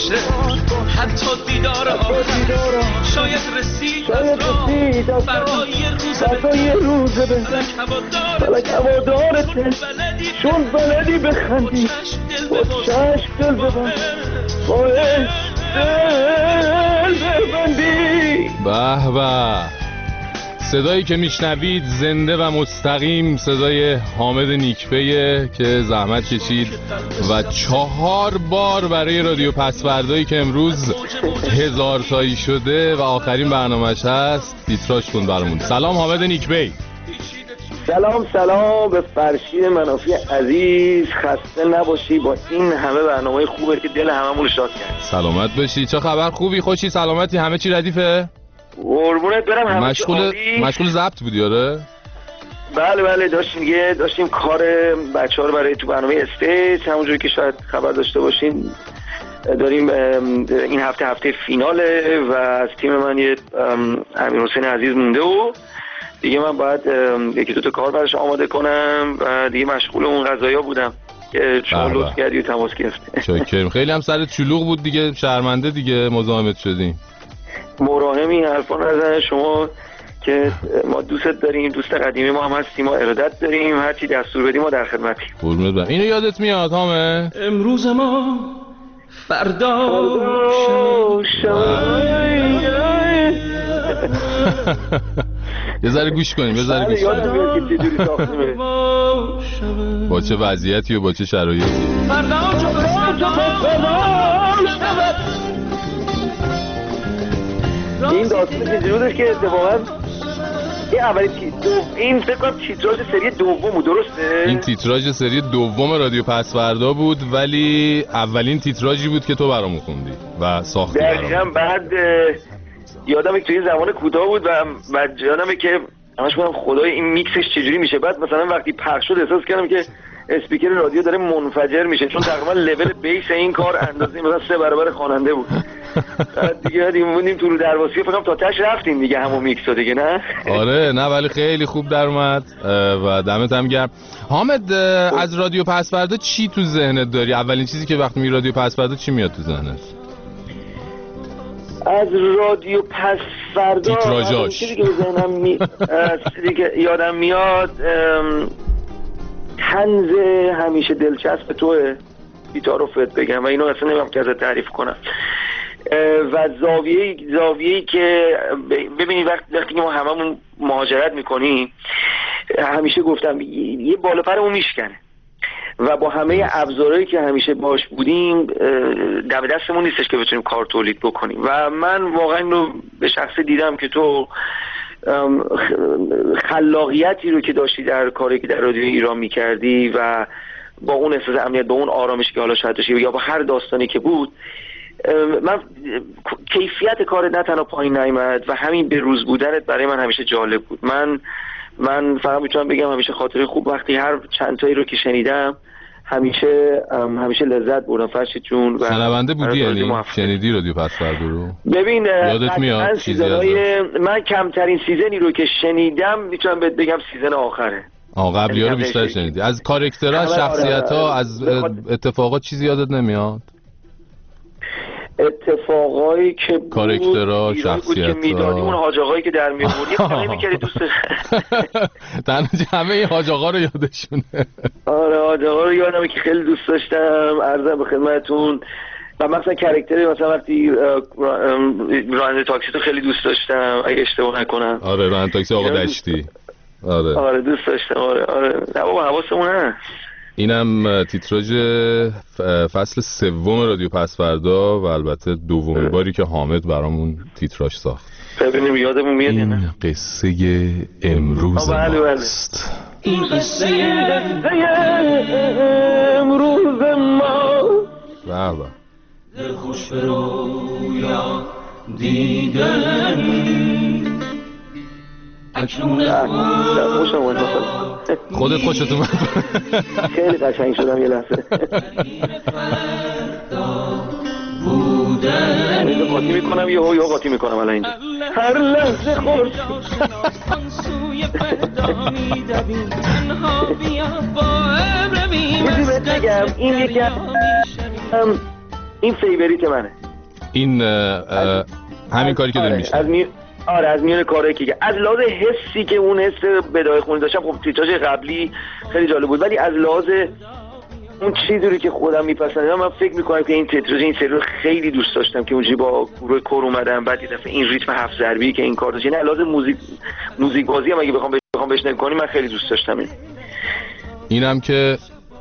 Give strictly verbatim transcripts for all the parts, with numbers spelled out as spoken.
باشه حتی دیدار آخر شاید رسید از راه فردای یه روز بهتر فلک هوادارته چون بلدی بخندی با چشم دل ببند با عشق دل ببندی. به به، صدایی که میشنوید زنده و مستقیم صدای حامد نیکپیه که زحمت کشید و چهار بار برای رادیو پسوردایی که امروز هزار تایی شده و آخرین برنامه‌اش هست تیتراژ کن برامون. سلام حامد نیکپی. سلام سلام به فرشید منافی عزیز، خسته نباشی با این همه برنامه خوبه که دل هممون رو شاد کرد. سلامت باشی. چه خبر؟ خوبی؟ خوشی؟ سلامتی؟ همه چی ردیفه؟ قربونت برم. همه مشغول مشغول ضبط بودی؟ آره بله بله داشتیم یه داشتیم کار بچه‌ها رو برای تو برنامه استیج، همونجوری که شاید خبر داشته باشین داریم این هفته هفته فیناله و از تیم من یه امیرحسین عزیز مونده و دیگه من باید یکی دو تا کار براش آماده کنم و دیگه مشغول اون قضایا بودم که شما لطف کردی و تماس گرفتی. شکرم. خیلی هم سر چلوغ بود دیگه، شرمنده دیگه مزاحمت شدیم. مراهم این حرفا نزن شما که ما دوستت داریم، دوست قدیمی ما هم هستیم، ما ارادت داریم، هر چی دستور بدیم ما در خدمتیم. قربونت برم. اینو یادت میاد هامه؟ امروز ما فردا یه ذره گوش کنیم، یه ذره گوش کنیم با چه وضعیتی و با چه شرایطی. این داستان چجوری بودش که اتفاقا این اولی این فکر کنم تیتراژ سری دوم بود، درسته؟ این تیتراژ سری دوم رادیو پسوردا بود ولی اولین تیتراژی بود که تو برامون خوندی و ساختی برامون. دقیقاً. بعد یادمه که توی زمان کوتاه بود و بعد یادمه که همش گفتم خدای این میکسش چجوری میشه. بعد مثلا وقتی پخش شد احساس کردم که اسپیکر رادیو داره منفجر میشه چون تقریبا لول بیس این کار اندازه مثلا سه برابر خواننده بود. بعد دیگه دیگه موندیم تو رو درواسی فکر کنم تا تاش رفتیم دیگه همون میکسو دیگه. نه آره نه ولی خیلی خوب در اومد و دمت هم گرم. حامد از رادیو پسوردا چی تو ذهنت داری؟ اولین چیزی که وقتی می رادیو پسوردا چی میاد تو ذهنت؟ از رادیو پسوردا تیتراژاش چیزی که به ذهنم می چیزی که یادم میاد طنز همیشه دلچسب توه بی‌تعارفت بگم و اینو اصلا نمیدونم که ازت تعریف کنم و زاویه زاویه‌ای که ببینید وقتی وقتی که ما هممون مهاجرت میکنیم همیشه گفتم یه بالا پرمون میشکنه و با همه ابزارهایی که همیشه باش بودیم دم دستمون نیستش که بتونیم کار تولید بکنیم و من واقعا رو به شخصه دیدم که تو خلاقیتی رو که داشتی در کاری که در رادیو ایران میکردی و با اون احساس امنیت، با اون آرامش که حالا شاید داشتی یا با هر داستانی که بود، من کیفیت کارت نه تنها پایین نیامد و همین به روز بودنت برای من همیشه جالب بود. من من فقط میتونم بگم همیشه خاطره خوب وقتی هر چند تایی رو که شنیدم همیشه همیشه لذت بردم. فرشید جون شنونده بودی یعنی شنیدی رادیو پسوردا رو؟ ببین یادت میاد سیزن‌های من کمترین سیزنی رو که شنیدم میتونم بهت بگم سیزن آخره. آه قبلی‌ها رو بیشتر شنیدی. از کاراکترها، از شخصیت‌ها، از اتفاقات چیزی یادت نمیاد؟ اتفاقایی که کاراکترها، شخصیت‌ها که میدادی اون حاج آقایی که در می‌آوردی خیلی می‌کردی دوست تنها همه این حاج آقا رو یادشونه. آره حاج آقا رو یادمه که خیلی دوست داشتم. عرضم به خدمتتون و مثلا کاراکتری مثلا وقتی راننده تاکسی تو خیلی دوست داشتم اگه اشتباه نکنم. آره راننده تاکسی آقا دشتی. آره آره دوست داشتم. آره آره نه بابا حواسمون هست. اینم تیتراژ فصل سوم رادیو پسوردا و البته دومین باری که حامد برامون تیتراژ ساخت. ببینیم یادمون میاد یا نه. این قصه امروز ماست. این قصه امروز ما. بابا دل خوش به رویا دیدنی اکنون خوشم اومد. خودت خوشت اومد؟ خیلی قشنگ شدم یه لحظه. اینجا قاطی میکنم یه هوی قاطی میکنم الان اینجا هر لحظه خورد میدی بهت بگم این یکی این فیوریت منه. این اه اه همین کاری که داری آره، میشه از می... آره از میون کارهایی که از لحاظ حسی که اون حس بدای خونی داشتم، خب تیتراژ قبلی خیلی جالب بود، ولی از لحاظ اون چیزی که خودم میپسندم من فکر میکنم که این تیتراژ این سری رو خیلی دوست داشتم که اونجوری با گروه کور اومدم، بعد یه دفعه این ریتم هفت ضربی که این کار داشت، یعنی از لحاظ موزیک موزیک بازی هم اگه بخوام بخوام بشنوی کنی من خیلی دوست داشتم این. اینم که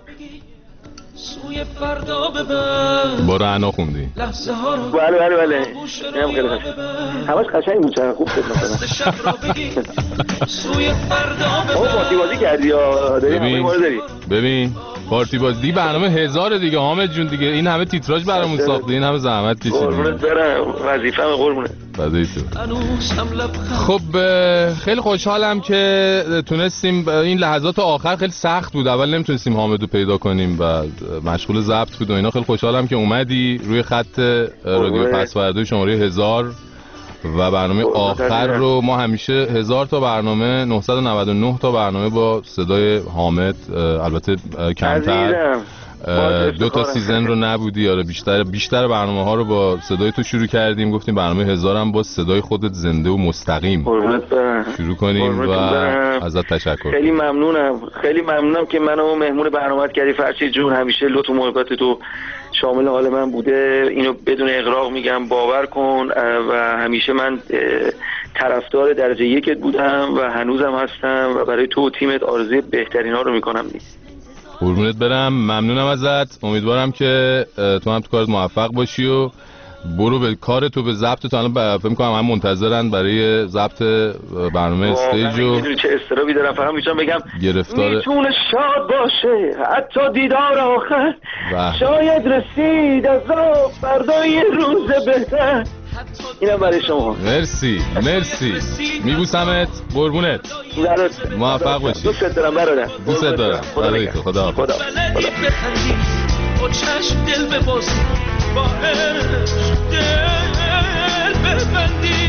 سوی فردا ببر با رعنا خوندی. لحظه ها رو بله بله بله اینم خیلی قشنگ، همش قشنگ بود، چقدر خوب شد مثلا. شب را بگی سوی فردا او ببر. پارتی بازی کردی یا داری همه ببین ما رو داری؟ ببین پارتی بازی برنامه هزار دیگه حامد جون دیگه، این همه تیتراژ برامون ساختی، این همه زحمت کشیدی. قربونت برم، وظیفه‌م قربونت. بدی تو. هنوز هم لبخند. خب خیلی خوشحالم که تونستیم. این لحظات آخر خیلی سخت بود، اول نمیتونستیم حامدو پیدا کنیم و مشغول ضبط بود و اینا. خیلی خوشحالم که اومدی روی خط رادیو پسوردهای شماره هزار و برنامه آخر رو ما همیشه هزار تا برنامه، نهصد و نود و نه تا برنامه با صدای حامد، البته کمتر دو تا سیزن رو نبودی، آره بیشتر بیشتر برنامه ها رو با صدای تو شروع کردیم، گفتیم برنامه هزار هم با صدای خودت زنده و مستقیم شروع کنیم و ازت تشکر. خیلی ممنونم، خیلی ممنونم که منو مهمون برنامه‌ات کردی فرشید جون. همیشه لطف و محبت تو شامل حال من بوده، اینو بدون اغراق میگم، باور کن. و همیشه من طرفدار درجه یکت بودم و هنوزم هستم و برای تو و تیمت آرزوی بهترین ها رو میکنم. قربونت برم، ممنونم ازت. امیدوارم که تو هم تو کارت موفق باشی و برو به کار تو، به ضبط تو. الان فکر می‌کنم هم منتظرن برای ضبط برنامه استیج و میدونی چه استرابی دارم. فقط میتونم بگم گرفتار میتونه شاد باشه حتی دیدار آخر، شاید رسید از فردای روز بهتر. اینم برای شما. مرسی مرسی، میبوسمت، قربونت، موفق باشی. دوست دارم برادر، دوست دارم. خدا تو خدا خدا با چشم دل ببازی، با عشق دل ببندی.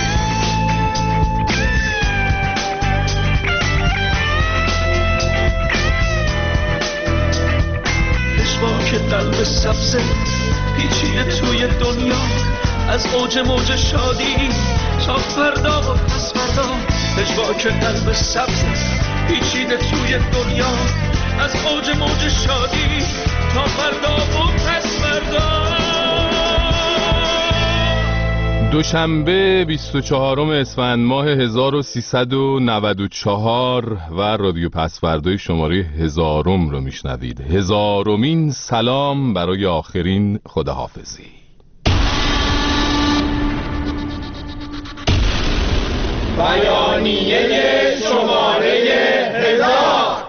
اشواک قلب سبزه پیچیده توی دنیا، از اوج موج شادی تا فردا و پس فردا. اشواک قلب سبزه پیچیده توی دنیا، از اوج موج شادی تا فردا و پس فردا. دوشنبه بیست و چهارم اسفند ماه هزار و سیصد و نود و چهار و رادیو پسوردهای شماره هزارم رو میشنوید. هزارمین سلام برای آخرین خداحافظی. بیانیه شماره هزار.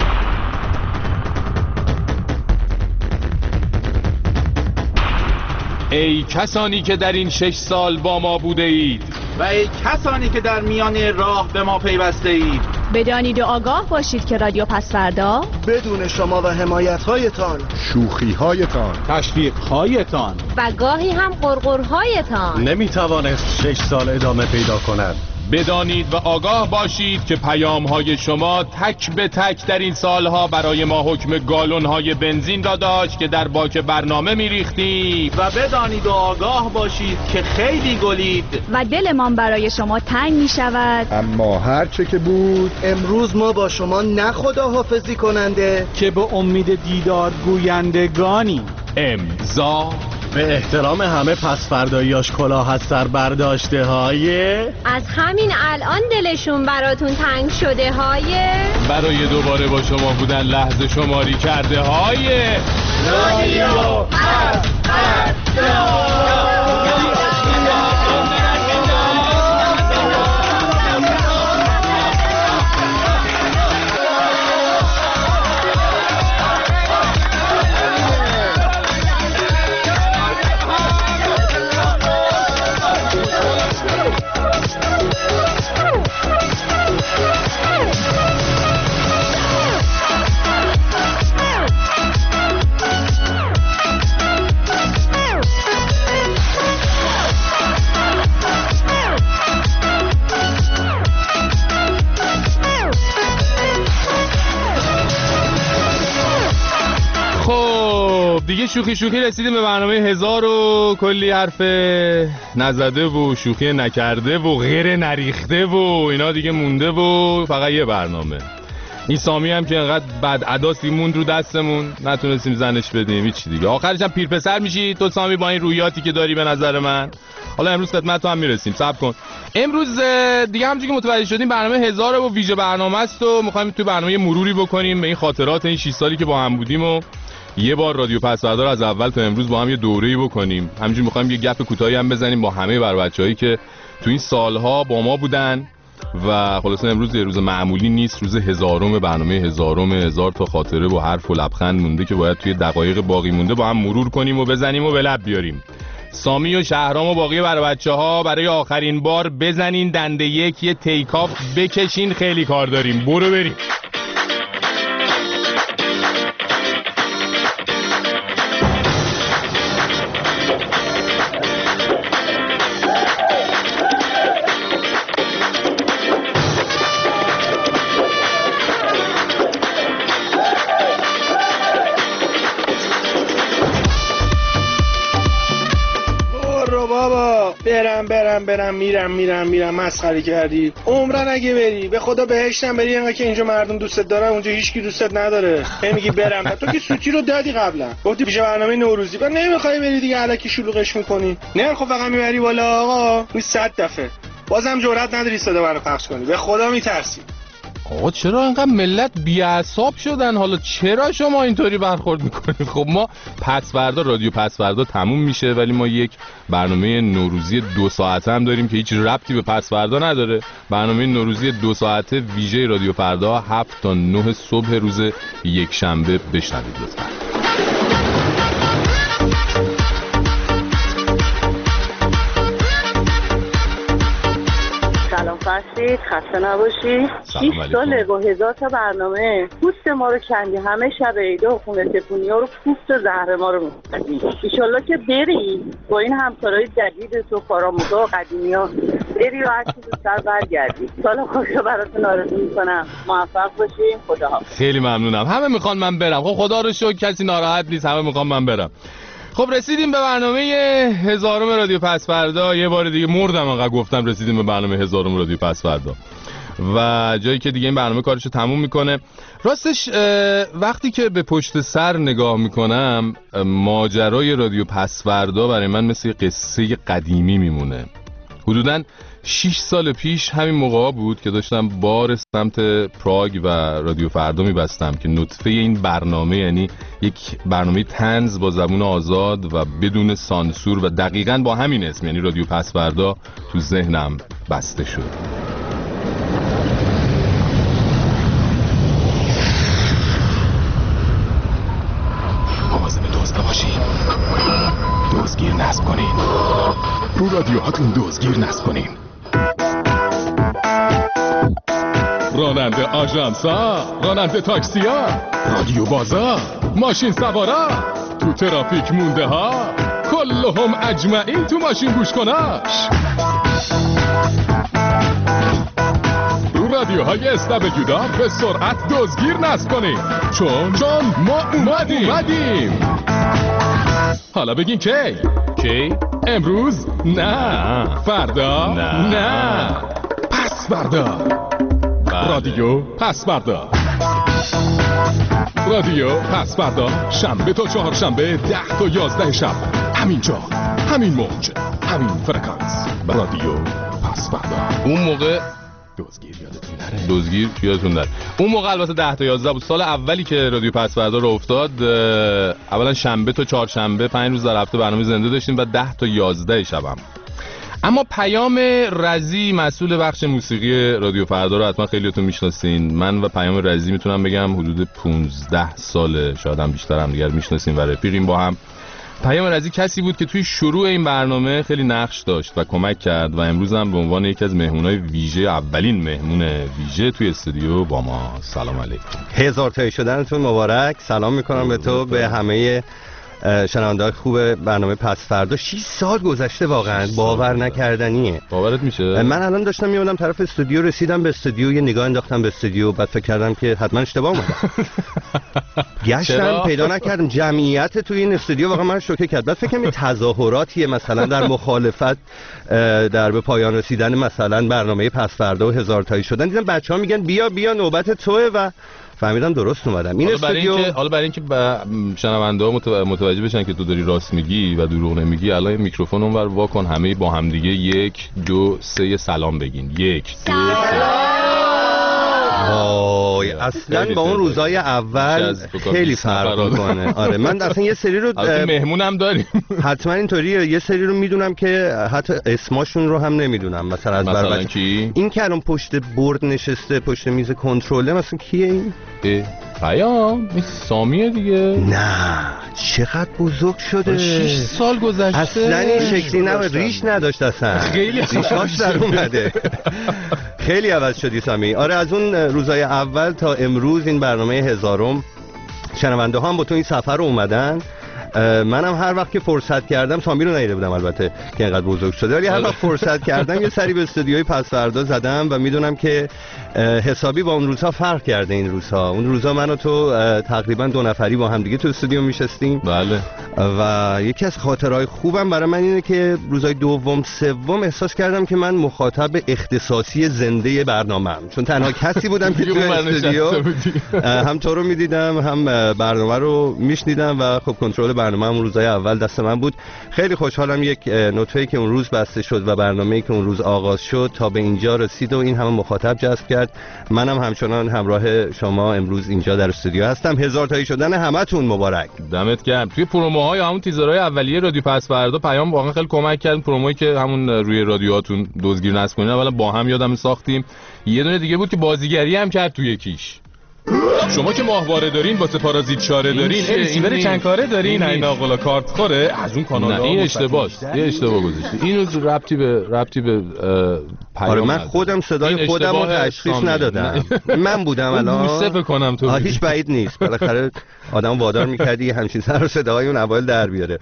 ای کسانی که در این شش سال با ما بوده اید و ای کسانی که در میان راه به ما پیوسته اید، بدانید و آگاه باشید که رادیو پسوردا بدون شما و حمایت‌هایتان، شوخی‌هایتان، تشویق‌هایتان و گاهی هم غرغرهایتان نمیتوانست شش سال ادامه پیدا کند. بدانید و آگاه باشید که پیام‌های شما تک به تک در این سالها برای ما حکم گالون‌های بنزین را داشت که در باک برنامه می‌ریختیم. و بدانید و آگاه باشید که خیلی گلید و دلمان برای شما تنگ می‌شود. اما هر چه که بود، امروز ما با شما نه خداحافظی کننده که به امید دیدار گویندگانی. امضا به احترام همه پسفرداییاش کلاه از سر برداشته های از همین الان دلشون براتون تنگ شده های برای دوباره با شما بودن لحظه شماری کرده های رادیو پسوردا. دیگه شوخی شوخی رسیدیم به برنامه هزار و کلی حرف نزده و شوخی نکرده و غیر نریخته و اینا دیگه مونده و فقط یه برنامه. این سامی هم که انقدر بد عداسی موند رو دستمون نتونستیم زنش بدیم هیچ دیگه. آخرش هم پیرپسر میشی تو سامی با این رویاتی که داری به نظر من. حالا امروز خدمت تو هم میرسیم، صبر کن. امروز دیگه همونجوری که متوجه شدیم برنامه هزار و ویژه برنامه است و می‌خوایم تو برنامه مروری بکنیم به این خاطرات این شش سالی که با هم بودیم و یه بار رادیو پسوردار از اول تا امروز با هم یه دوره‌ای بکنیم. همینجوری می‌خوایم یه گپ کوتاهی هم بزنیم با همه بر بچه‌هایی که تو این سال‌ها با ما بودن و خلاصه امروز یه روز معمولی نیست، روز هزارم برنامه هزارم، هزار تا خاطره و حرف و لبخند مونده که باید توی دقایق باقی مونده با هم مرور کنیم و بزنیم و به لب بیاریم. سامی و شهرام و باقی بر بچه‌ها برای آخرین بار بزنین دنده یک، یه تیکاف بکشین، خیلی کار داریم، برو بریم. برم برم برم میرم میرم میرم مسخره کردی. عمرن اگه بری به خدا بهشتم بری، انقدر که اینجا مردم دوستت دارن اونجا هیچکی دوستت نداره. هی میگی برم، تو که سوتی رو دادی قبلا، گفتی پیش برنامه نوروزی، بعد نمیخوای بری دیگه، الکی شلوغش میکنی. نه خب فقط میبری بالا آقا، می صد دفعه بازم جرئت نداری صدا منو پخش کنی، به خدا میترسی. آقا چرا اینقدر ملت بی‌اعصاب شدن؟ حالا چرا شما اینطوری برخورد میکنید؟ خب ما پسوردا رادیو پسوردا تموم میشه ولی ما یک برنامه نوروزی دو ساعته هم داریم که هیچ ربطی به پسوردا نداره. برنامه نوروزی دو ساعته ویژه رادیو فردا هفت تا نه صبح روز یک شنبه بشنوید لطفا. سلام فرشید، خسته نباشی. شیش ساله با هزار تا برنامه پوست ما رو کندی، همه شب عیده و خونه تپونی ها رو پوست و زهر ما رو می‌کندی. ایشالله که بری با این همکارای جدید تو کارآموزا و قدیمی ها بری و هرچی زودتر برگردی. سال خوشی براتون آرزو میکنم، موفق باشی. خداحافظ. خیلی ممنونم. همه میخوان من برم. خب خدا رو شکر کسی ناراحت نیست، همه میخوان من برم. خب رسیدیم به برنامه هزارم رادیو پسوردا. یه بار دیگه مردم انقدر گفتم رسیدیم به برنامه هزارم رادیو پسوردا و جایی که دیگه این برنامه کارشو تموم میکنه. راستش وقتی که به پشت سر نگاه میکنم ماجرای رادیو پسوردا برای من مثل قصه قدیمی میمونه. حدوداً شش سال پیش همین موقع بود که داشتم بار سمت پراگ و رادیو فردا میبستم که نطفه این برنامه، یعنی یک برنامه طنز با زبون آزاد و بدون سانسور و دقیقاً با همین اسم، یعنی رادیو پسوردا، تو ذهنم بسته شد. مواظب دزد باشین، دزدگیر نصب کنین، رو رادیوهاتون دزدگیر نصب کنین. راننده آژانسا، راننده تاکسیا، رادیو بازا، ماشین سوارا، تو ترافیک مونده ها، کلهم اجمعین تو ماشین گوش کناش. رو رادیوهای اس دبلیو دا به سرعت دزدگیر نصب کنید، چون چون ما اومدیم, اومدیم. حالا بگین کی؟ کی؟ امروز؟ نه. فردا؟ نه, نه. پس فردا. رادیو پسوردا. رادیو پسوردا شنبه تا چهارشنبه ده تا یازده شب، همینجا، همین موج، همین فرکانس. رادیو پسوردا. اون موقع دزدگیر یادتون نره. دزدگیر یادتون نره. اون موقع البته ده تا یازده بود. سال اولی که رادیو پسوردا رو افتاد، اولا شنبه تا چهارشنبه پنج روز در هفته برنامه زنده داشتیم و ده تا یازده شبم. اما پیام رزی مسئول بخش موسیقی رادیو فردا رو حتما خیلیاتون میشناسین. من و پیام رزی میتونم بگم حدود پونزده ساله، شاید هم بیشتر، هم دیگر میشناسیم و رفیقیم با هم. پیام رزی کسی بود که توی شروع این برنامه خیلی نقش داشت و کمک کرد و امروز هم به عنوان یکی از مهمونای ویژه، اولین مهمون ویژه توی استودیو با ما. سلام علیکم. هزار تایی شدنتون مبارک. سلام میکنم به تو، به همه شنونده خوب برنامه پس فردا. شش سال گذشته، واقعا باور نکردنیه. باورت میشه؟ من الان داشتم میومدم طرف استودیو، رسیدم به استودیو، یه نگاه انداختم به استودیو، بعد فکر کردم که حتما اشتباه اومدم. گشتم پیدا نکردم. جمعیت توی این استودیو واقعا من شوکه کرد. بعد فکر کنم یه تظاهراتیه مثلا در مخالفت در به پایان رسیدن مثلا برنامه پس فردا و هزار تایی شدن. دیدم بچه‌ها میگن بیا بیا نوبت توئه و فهمیدم درست اومدم. این استودیو حالا برای اینکه شنونده‌ها متوجه بشن که تو داری راست میگی و دروغ نمیگی، الان میکروفون اونور وا کن، همه با هم دیگه یک دو سه سلام بگین. یک دو سه. وای اصلا با اون روزای اول خیلی فرق میکنه. آره من اصلا یه سری رو مهمونم داریم حتما اینطوریه، یه سری رو میدونم که حتی اسماشون رو هم نمیدونم. مثلا از مثلا کی؟ این که الان پشت برد نشسته، پشت میز کنترله، مثلا کیه این؟ پیام این سامیه دیگه. نه چقدر بزرگ شده، شش سال گذشته. اصلا این شکلی نبود، ریش نداشت اصلا، خیلی ریشاش در اومده. خیلی عوض شدی سامی. آره از اون روزای اول تا امروز این برنامه هزارم شنونده ها هم با تو این سفر رو اومدن. منم هر وقت که فرصت کردم، سامی رو ندیده بودم البته که اینقدر بزرگ شده، ولی هر وقت فرصت کردم یه سری به استودیوی پس فردا زدم و میدونم که حسابی با اون روزها فرق کرده. این روزها اون روزها من و تو تقریبا دو نفری با هم دیگه تو استودیو میشستیم. بله. و یکی از خاطرهای خوبم برای من اینه که روزهای دوم سوم احساس کردم که من مخاطب اختصاصی زنده برنامه‌ام، چون تنها کسی بودم که تو استودیو هم تو رو میدیدم هم برنامه رو میشنیدم و خب کنترل برنامه هم روزهای اول دست من بود. خیلی خوشحالم یک نطفه‌ای که اون روز بسته شد و برنامه‌ای که اون روز آغاز شد تا به اینجا رسید و این همه مخاطب جذب کرد. منم هم همچنان همراه شما امروز اینجا در استودیو هستم. هزار تایی شدن همتون مبارک. دمت گرم. توی پروموهای همون تیزرهای اولیه رادیو پس فردا پیام واقعا خیلی کمک کرد. پرومویی که همون روی رادیوهاتون دزدگیر نصب کنین اولا با هم یادم ساختیم. یه دونه دیگه بود که بازیگری هم کرد توی یکیش. شما که ماهواره دارین، واسه پارازیت چاره دارین، ریسیور چند کاره دارین، این آقلا کارت خوره از اون کانال. نه این اشتباهه، یه اشتباه گذاشتی. اینو ربطی به ربطی به پیام. آره من خودم صدای خودم رو تشخیص ندادم. من بودم الان بوسه بکنم تو. هیچ بعید نیست. بالاخره آدم وادار می‌کردی همچین سر و صداهای اون اول در بیاره.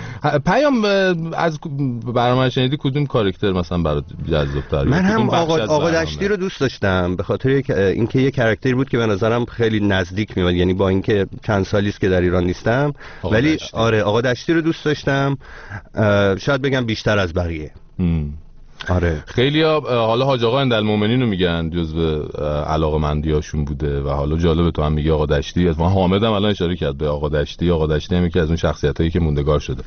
پیام از برنامه شنیدی کدوم کاراکتر مثلا برات جذاب‌تر؟ من هم آقا آقا دشتی رو دوست داشتم به خاطر اینکه یه کاراکتری بود که به نظرم خیلی نزدیک میاد، یعنی با اینکه چند سالی است که در ایران نیستم ولی دشتی. آره آقا دشتی رو دوست داشتم، شاید بگم بیشتر از بقیه. ام. آره خیلی ها حالا حاج آقا اندالمومنین رو میگن جزو علاقه‌مندیاشون بوده و حالا جالبه تو هم میگی آقا دشتی. از ما حامد هم الان اشاره کرد به آقا دشتی. آقا دشتی هم یکی از اون شخصیتایی که موندگار شده.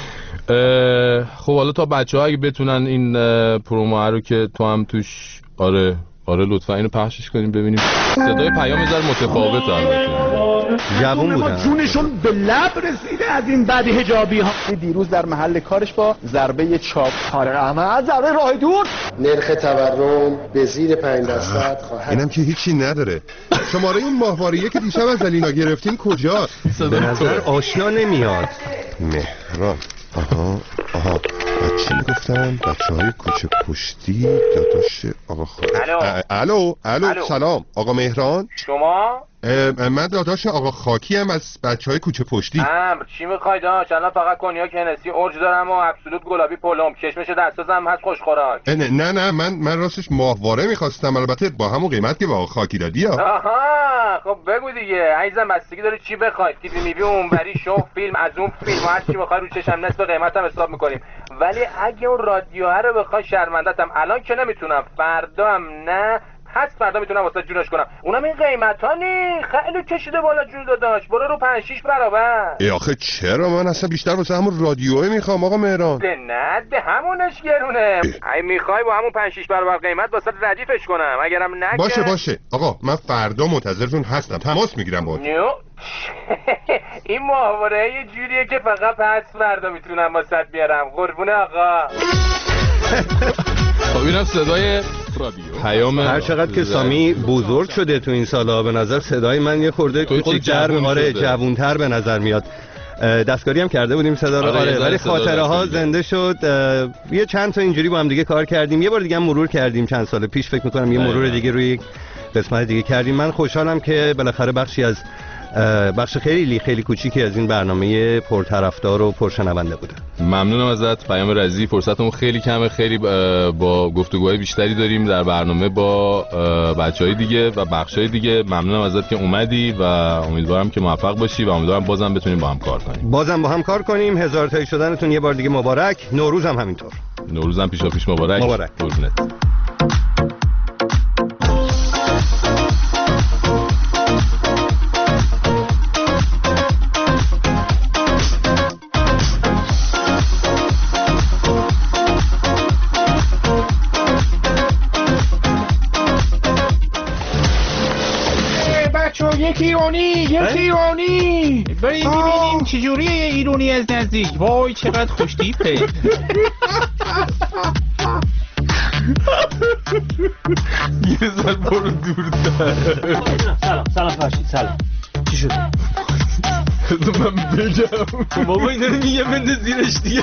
خب حالا تا بچه‌ها اگه بتونن این پرومو رو که تو هم توش آره آره لطفا اینو پخشش کنیم ببینیم. صدای پیام زر متفاوته البته. جوون بودن. جونشون به لب رسیده از این بعد حجابی ها. دیروز در محل کارش با ضربه چاپ آره احمد ضربه راه دور. نرخ تورم به زیر پنج درصد خواهد. اینم که هیچی نداره. شماره اون ماهواریه که دیشب از علینا گرفتین کجاست؟ به نظر آشنا نمیاد. مهران. آها آها چی میگفتم؟ بچه های کوچه پشتی داداش آقا خواهد. الو الو سلام آقا مهران. شما؟ من داداش آقا خاکی هم از بچه های کوچه پشتی. امر چی میخوای داش؟ الان فقط کنیاک هنسی اورج دارم و ابسولوت گلابی پلم، چشمش دستازم هست خوش خوراک. نه نه نه من من راستش ماهواره میخواستم، البته با همون قیمت که با آقا خاکی دادی ها. آها خب بگو دیگه عزیزم، بستگی داره چی بخوای. تیوی میوی اونوری شو فیلم از اون فیلم هر چی بخوای رو چشم نصف قیمتم حساب میکنیم. ولی اگه اون رادیوها رو بخوای شرمندتم الان که نمیتونم، فردا هم نه، پس فردا میتونم واسه جونش کنم. اونم این قیمت ها نی خیلی کشیده بالا جون داداش. برو رو پنج شش برابر. ای آخه چرا؟ من اصلا بیشتر واسه همون رادیوه میخوام آقا مهران. ده نه ده همونش گرونه. ای میخوای با همون پنج شش برابر قیمت واسه ردیفش کنم، اگرم نه باشه باشه آقا من فردا منتظرتون هستم، تماس میگیرم باهات. این ماهواره یه جوریه که فقط پس فردا میتونم واسه بیارم. قربونه آقا. خب اینم صدای پیام. هر چقدر که سامی بزرگ شده تو این سالا به نظر صدای من یه خورده کوچیک‌تر آره جوان‌تر به نظر میاد. دستکاری هم کرده بودیم صدا رو آره ولی خاطره ها زنده شد. یه چند تا اینجوری با هم دیگه کار کردیم، یه بار دیگه هم مرور کردیم چند سال پیش فکر می‌کنم یه مرور دیگه روی قسمت دیگه کردیم. من خوشحالم که بالاخره بخشی از بخش خیلی خیلی کوچیکی از این برنامه پرطرفدار و پرشنونده بوده. ممنونم ازت پیام رضی. فرصتمون خیلی کمه، خیلی با گفتگوهای بیشتری داریم در برنامه با بچهای دیگه و بخشای دیگه. ممنونم ازت که اومدی و امیدوارم که موفق باشی و امیدوارم بازم بتونیم با هم کار کنیم. بازم با هم کار کنیم. هزار تایی شدنتون یه بار دیگه مبارک. نوروز هم همینطور. نوروز هم پیشا پیش مبارک. مبارک. قربونت. یک ایرانی یک ایرانی بریم ببینیم چجوری ایرانی از نزدیک. وای چقدر خوشتیپه. یه سال برو دورتر. سلام سلام فرشید سلام. چی شد؟ من بگم بابا این داره میگه بنده زیرش دیگه.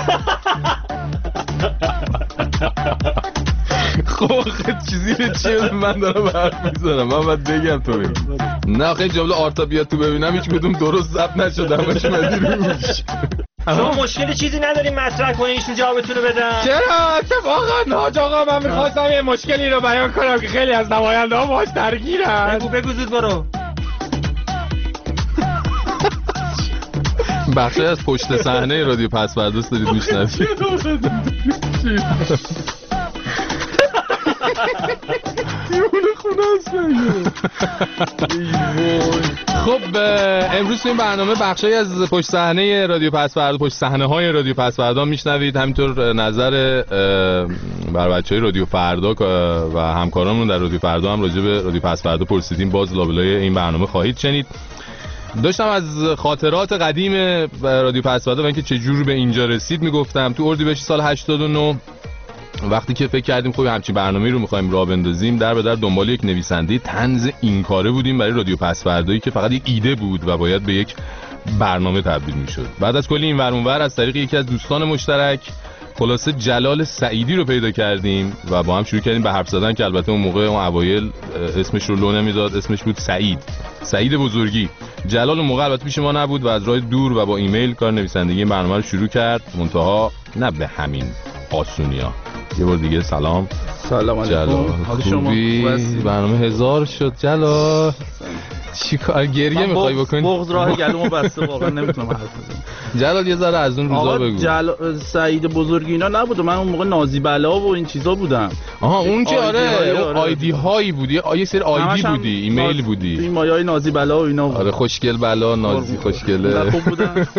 خب آخه چیزی به چیه من دارم حرف میزنم. من باید بگم تو بگم. نه خیلی جمله آرتا بیاد تو ببینم هیچ کدوم درست ضبط نشده همش اومدی روش. شما مشکل چیزی نداریم مطرح کنین ایشون جوابتون رو بدن؟ چرا اتفاقا حاج آقا من میخواستم یه مشکلی رو بیان کنم که خیلی از نماینده ها باش درگیرن. بگو بگو زود برو. بخشی از پشت صحنه رادیو پس پرداز دارید میشنوید. دیونه خونه است مگه. خب امروز تو این برنامه بخشی از پشت صحنه رادیو پس فردا، پشت صحنه های رادیو پس فردا میشنوید. همینطور نظر بر بچهای رادیو فردا و همکارانمون در رادیو فردا هم راجع به رادیو پس فردا پرسیدیم. باز لابلای این برنامه خواهید شنید. داشتم از خاطرات قدیم رادیو پس فردا و اینکه چه جور به اینجا رسید میگفتم. تو اردیبهشت سال هشتاد و نه وقتی که فکر کردیم خب همچین برنامه‌ای رو می‌خوایم راه بندازیم، در به در دنبال یک نویسنده طنز این کاره بودیم برای رادیو پس فردایی که فقط یک ایده بود و باید به یک برنامه تبدیل می‌شد. بعد از کلی این ور اون ور از طریق یکی از دوستان مشترک خلاصه جلال سعیدی رو پیدا کردیم و با هم شروع کردیم به حرف زدن که البته اون موقع اون اوایل اسمش رو لو نمیداد. اسمش بود سعید سعید بزرگی. جلال اون موقع البته پیش ما نبود و از راه دور و با ایمیل کار نویسندگی این برنامه رو شروع کرد. منتها نه به همین آسونیا. یه بار دیگه سلام. سلام علیکم. حال شما برنامه هزار شد جلال. چی کار گریه میخوای بکنی؟ بغض راه گلومو بسته واقعا نمیتونم حرف بزنم. جلال یه ذره از اون روزا بگو. جل... سعید بزرگی اینا نبود. من اون موقع نازی بلا و این چیزا بودم. آها اون که آره آیدی هایی بودی. یه سری آیدی بودی، ایمیل بودی. این مایای نازی بلا و اینا. آره خوشگل بلا نازی خوشگله. خوب بودن.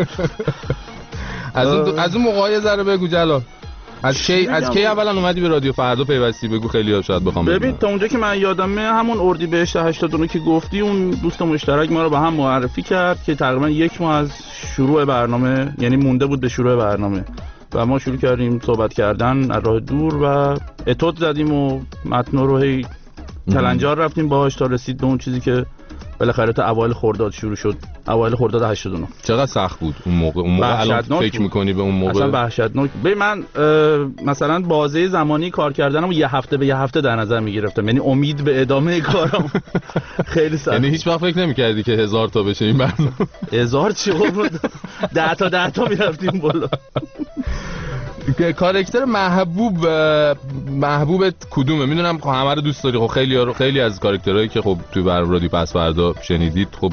از اون از اون موقع یه ذره بگو جلال. از کی از کی اولا اومدی به رادیو فردا پیوستی؟ بگو خیلی ها شاید بخوام ببین تا اونجا که من یادمه همون اردیبهشت هشتاد و نه که گفتی اون دوست مشترک ما رو به هم معرفی کرد که تقریبا یک ماه از شروع برنامه یعنی مونده بود به شروع برنامه و ما شروع کردیم صحبت کردن از راه دور و اتود زدیم و متن رو هی کلنجار رفتیم باهاش تا رسید به اون چیزی که بالاخره تا اوایل خرداد شروع شد. اوایل خرداد هشتاد و نه. چقدر سخت بود اون موقع؟ اون موقع الان فکر می‌کنی به اون موقع؟ اصلا وحشتناک. ببین من مثلا بازه زمانی کار کردنم یه هفته به یه هفته در نظر می‌گرفتم. یعنی امید به ادامه کارم خیلی سخت. یعنی هیچ وقت فکر نمی‌کردی که هزار تا بشه این برنامه؟ هزار چی بود؟ ده تا ده تا می‌رفتیم بالا. کاراکتر محبوب محبوبت کدومه؟ میدونم خب همه رو دوست داری. خب خیلی خیلی از کاراکترهایی که خب توی بر رادیو پس فردا شنیدید خب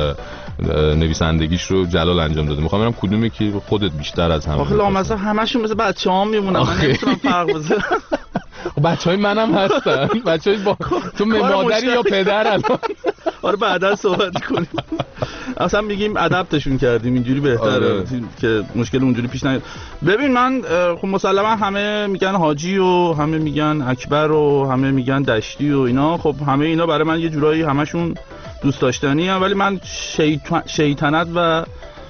نویسندگیش رو جلال انجام داده. میخوام ببینم کدومی که خودت بیشتر از همه. آخه لامصب همشون مثل بچه‌هام میمونن. من نمیتونم فرق بذارم. بچهای منم هستن. بچهای با تو مادری یا پدر الان. آره بعدا صحبت کنیم. اصلا میگیم ادپتشون کردیم اینجوری بهتره. آره. که مشکل اونجوری پیش نیاد. ببین من خب مسلما همه میگن حاجی و همه میگن اکبر و همه میگن دشتی و اینا. خب همه اینا برای من یه جورایی همشون دوست داشتنی هم، ولی من شیطان شیطنت و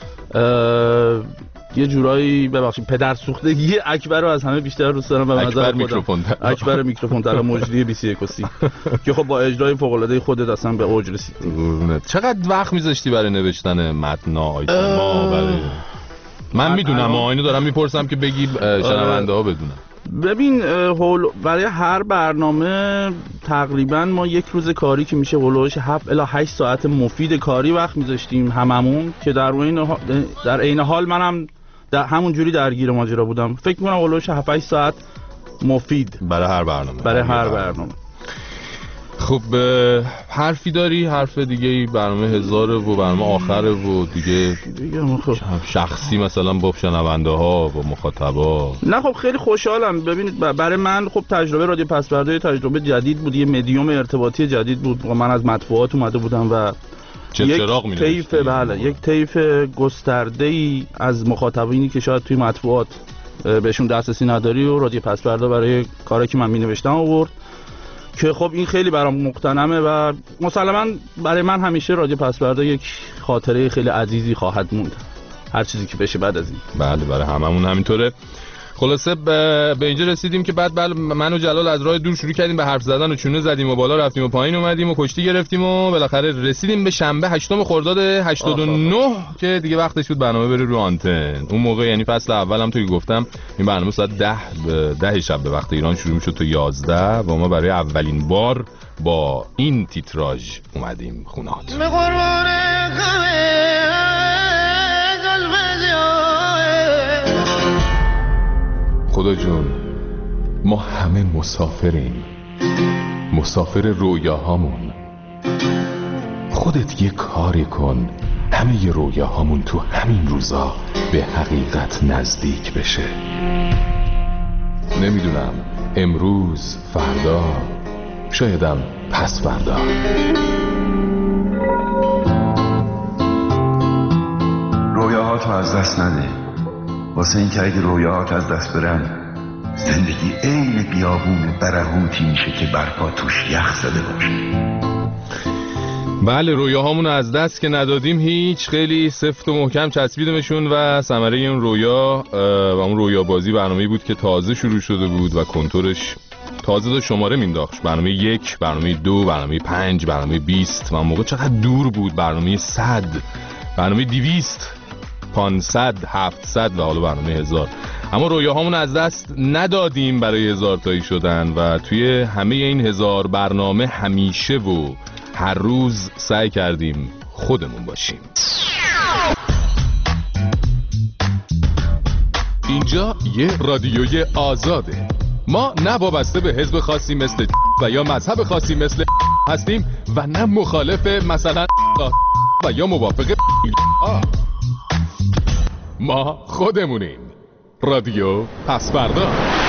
یه جورایی ببخشید پدر سوختگی اکبر رو از همه بیشتر دوست دارم. به نظر میکروفون اکبر میکروفون طلا مجری بیست و یک و سی که خب با اجرای فوق العاده خودت اصلا به اوج رسید. چقدر وقت میذاشتی برای نوشتن متن آیتما؟ برای من میدونم اینو دارم میپرسم که بگی شنونده ها بدونن. ببین هول برای هر برنامه تقریبا ما یک روز کاری که میشه هولوش هفت الی هشت ساعت مفید کاری وقت میذاشتیم هممون، که در این در عین حال منم در همون جوری درگیر ماجرا بودم. فکر می‌کنم هولوش هفت هشت ساعت مفید برای هر برنامه برای هر برنامه. خب حرفی داری؟ حرف دیگه ای؟ برنامه هزاره و برنامه آخره و دیگه دیگه خب شخصی مثلا با شنونده ها و مخاطبا. نه خب خیلی خوشحالم. ببینید برای من خب تجربه رادیو پسوردا تجربه جدید بود، یه مدیوم ارتباطی جدید بود. من از مطبوعات اومده بودم و یک طیف بله یک طیف گسترده‌ای از مخاطبینی که شاید توی مطبوعات بهشون دسترسی نداری و رادیو پسوردا برای کاری که من می‌نوشتم آورد، که خب این خیلی برام مقتنمه و مسلماً برای من همیشه رادیو پسوردا یک خاطره خیلی عزیزی خواهد موند، هر چیزی که بشه بعد از این. بله برای هممون همینطوره. خلاصه به اینجا رسیدیم که بعد بله من و جلال از راه دور شروع کردیم به حرف زدن و چونه زدیم و بالا رفتیم و پایین اومدیم و کشتی گرفتیم و بالاخره رسیدیم به شنبه هشتم خرداد هشتاد و نه که دیگه وقتش بود برنامه بره رو آنتن. اون موقع یعنی فصل اولم توی گفتم این برنامه ساعت ده به ده شب به وقت ایران شروع می‌شد تا یازده و ما برای اولین بار با این تیتراژ اومدیم خونه‌هات. خدا جون ما همه مسافریم، مسافر رویاهامون. خودت یه کاری کن همه ی رویاهامون تو همین روزا به حقیقت نزدیک بشه. نمیدونم امروز، فردا، شایدم پس فردا. رویاهاتو از دست نده، واسه این که اگه رویاهات از دست برن زندگی عین بیابون برهوتی میشه که برپا توش یخ زده باشه. بله رویاهامون از دست که ندادیم هیچ، خیلی سفت و محکم چسبیدمشون و ثمره اون رویا و اون رویا بازی برنامه‌ای بود که تازه شروع شده بود و کنتورش تازه داشت شماره مینداخت. برنامه یک، برنامه دو، برنامه پنج، برنامه بیست و اون موقع چقدر دور بود، برنامه صد، برنامه دویست، پانصد، هفتصد و حالا برنامه هزار. اما رویاهامون از دست ندادیم برای هزار تایی شدن و توی همه این هزار برنامه همیشه و هر روز سعی کردیم خودمون باشیم. اینجا یه رادیوی آزاده. ما نه وابسته به حزب خاصی مثل و یا مذهب خاصی مثل هستیم و نه مخالف مثلا و یا موافق ما خودمونیم. رادیو پسوردا.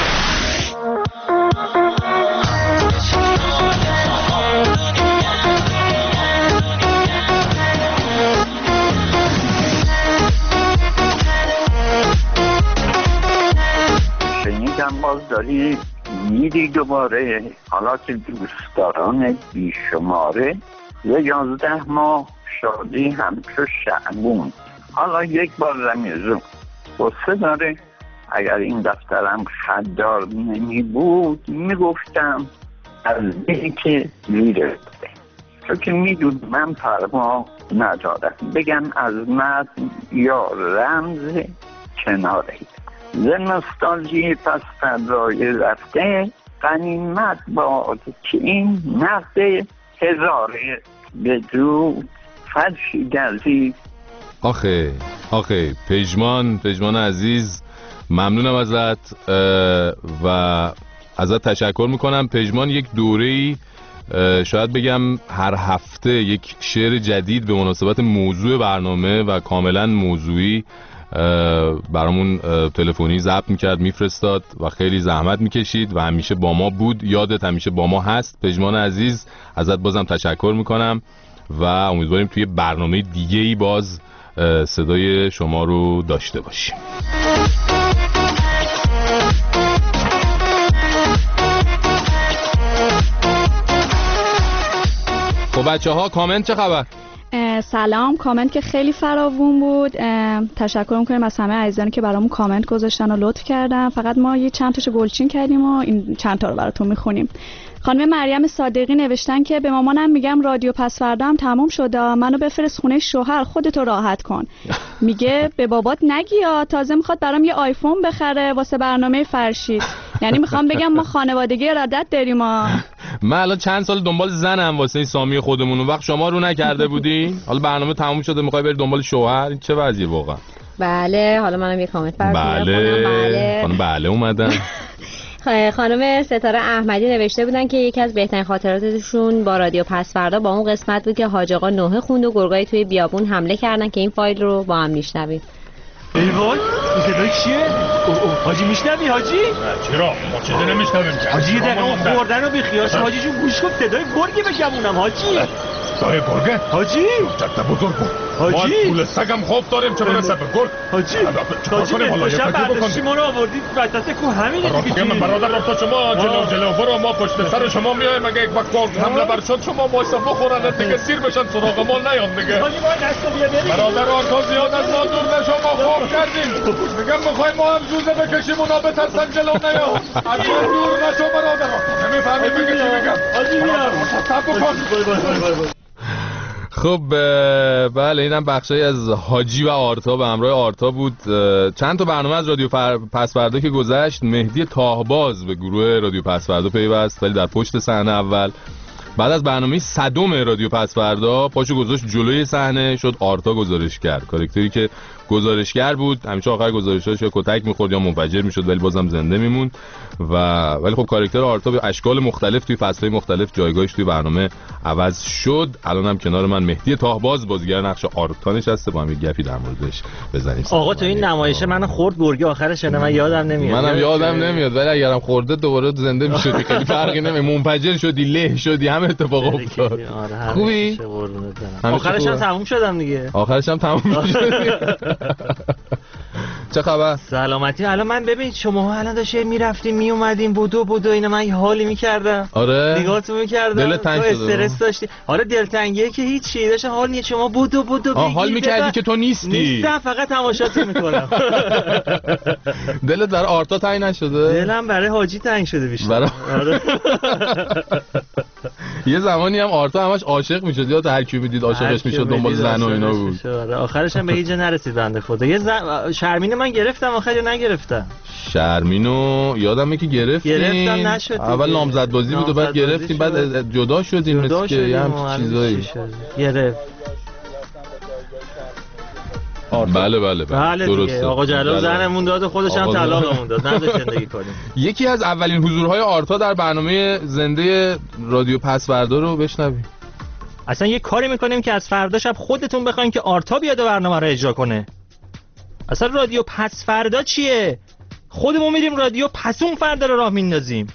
شنیدم باز داری میری دوباره، حالا که دوستداران بیشماره یه یازده ماه شادی همچو شعبون، حالا یک بار رمیزون قصه داره. اگر این دفترم خدار نمی بود میگفتم از دلی که میره بده، چون که میدون من پروا ندارم بگم از متن یا رمز کناره. ز نوستالژی پس فردای رفته غنیمت باد که این نقد هزاره بدرود فرشی گردید. آخه آخه پژمان پژمان عزیز ممنونم ازت و ازت تشکر میکنم. پژمان یک دوره‌ای شاید بگم هر هفته یک شعر جدید به مناسبت موضوع برنامه و کاملا موضوعی برامون تلفنی ضبط میکرد میفرستاد و خیلی زحمت میکشید و همیشه با ما بود. یادت همیشه با ما هست پژمان عزیز، ازت بازم تشکر میکنم و امیدواریم توی برنامه دیگه‌ای باز صدای شما رو داشته باشیم. خب بچه ها کامنت چه خبر؟ سلام. کامنت که خیلی فراوون بود. تشکر میکنیم از همه عزیزانی که برامون کامنت گذاشتن و لطف کردن. فقط ما یه چند تاشو گلچین کردیم و این چند تا رو براتون میخونیم. خانم مریم صادقی نوشتن که به مامانم میگم رادیو پسوردا هم تموم شده، منو بفرست خونه شوهر، خودتو راحت کن. میگه به بابات نگیا، تازه میخواد برام یه آیفون بخره واسه برنامه فرشید. یعنی میخوام بگم ما خانوادگی ارادت داریم ما. من الان چند سال دنبال زنم واسه این سامی خودمون، اون وقت شما رو نکرده بودی، حالا برنامه تموم شده میخوای بری دنبال شوهر، این چه وضعیه واقعا؟ بله حالا منم یه کامنت براتون بله بله خانم بله اومدن. خانم ستاره احمدی نوشته بودن که یکی از بهترین خاطراتشون با رادیو پسفردا با اون قسمت بود که حاج آقا نوحه خوند و گرگای توی بیابون حمله کردن که این فایل رو با هم میشنویم. ای وای این صدای چیه؟ حاجی میشنوی حاجی؟ چرا؟ ما چه نمیشنویم که حاجی دقیقا اون خوردن رو بیخیاش حاجی جون گوش کن صدای گرگی بگمونم حاجی. صدای گرگه؟ حاجی جد بزرگ بود حاجی ما پول سگم خوف داریم چه برسه به گرگ حاجی حاجی نصفشم برداشتی ما رو آوردید وسط کو همینه دیگه. من برادر رفتا شما جلو جلو برو ما پشت سر شما میایم اگه یک وقت گرگ حمله بر شد شما واسه بخورن دیگه سیر بشن سراغ ما نیان دیگه. حاجی ما دست بیا بریم برادر آرتا زیاد از ما دور نشو ما خوف کردیم میگم میخوایم ما هم جوزه بکشیم اونا بترسن جلو نیان از ما دور نشو برادر آرتا نمیفهمی میگه چی میگم حاجی میام. خب بله اینم بخشی از حاجی و آرتا به همراه آرتا بود. چند تا برنامه از رادیو فر... پسفردا که گذشت، مهدی تاهباز به گروه رادیو پسفردا پیوست ولی در پشت صحنه اول. بعد از برنامه صدم رادیو پسفردا پاشو گذاشت جلوی صحنه شد آرتا گزارشگر، کاراکتری که گزارشگر بود همیشه آخر گزارشاش یا کتک میخورد یا منفجر میشد ولی بازم زنده میموند و ولی خب کاراکتر آرتا به اشکال مختلف توی فصل‌های مختلف جایگاهش توی برنامه عوض شد. الان هم کنار من مهدی تاهباز بازیگر نقش آرتا نشسته با هم یه گپی در موردش بزنیم. آقا تو این نمایشه منو خورد گرگی آخرش نه من یادم نمیاد. منم یادم نمیاد ولی اگرم خورده دوباره زنده میشدی خیلی فرقی نمیکنه، منفجر شدی له شدی همه اتفاقا افتاد. خوبی؟ آخرش هم تموم شدم دیگه. آخرش هم تموم شد. چه خبر؟ سلامتی. الان من ببین شماها الان داشتین میرفتین میومدین بودو بودو اینا من یه حالی میکردم. آره نگاهتون میکردم دلت تنگ شده استرس داشتی. آره دلتنگیه که هیچی داشتم حال نیه شما بودو بودو بگید حال میکردی که تو نیستی. نیستم فقط تماشات میکنم. دلت برای آرتا تنگ نشده؟ دلم برای حاجی تنگ شده بیشتر. برای... یه زمانی هم آرتا همش عاشق میشد یا هر کی میدید عاشقش میشد دنبال زن و اینا بود. آخرش هم به هیچ جا نرسید بنده خدا. یه زن... شرمینو من گرفتم آخر نگرفتم. شرمینو یادمه که گرفتیم. گرفتم نشد. اول نامزد بازی بود و بعد گرفتیم بعد جدا شدیم مثل که یه هم چیزایی. گرفت. بله بله بله درسته. آقا جلال زنمون داد و خودش هم طلاقمون داد. نذاشت زندگی کنیم. یکی از اولین حضورهای آرتا در برنامه زنده رادیو پسفردا رو بشنویم. اصلا یه کاری میکنیم که از فردا شب خودتون بخواین که آرتا بیاد و برنامه رو اجرا کنه. اصلا رادیو پسفردا چیه؟ خودمون میریم رادیو پسون فردا رو راه میندازیم.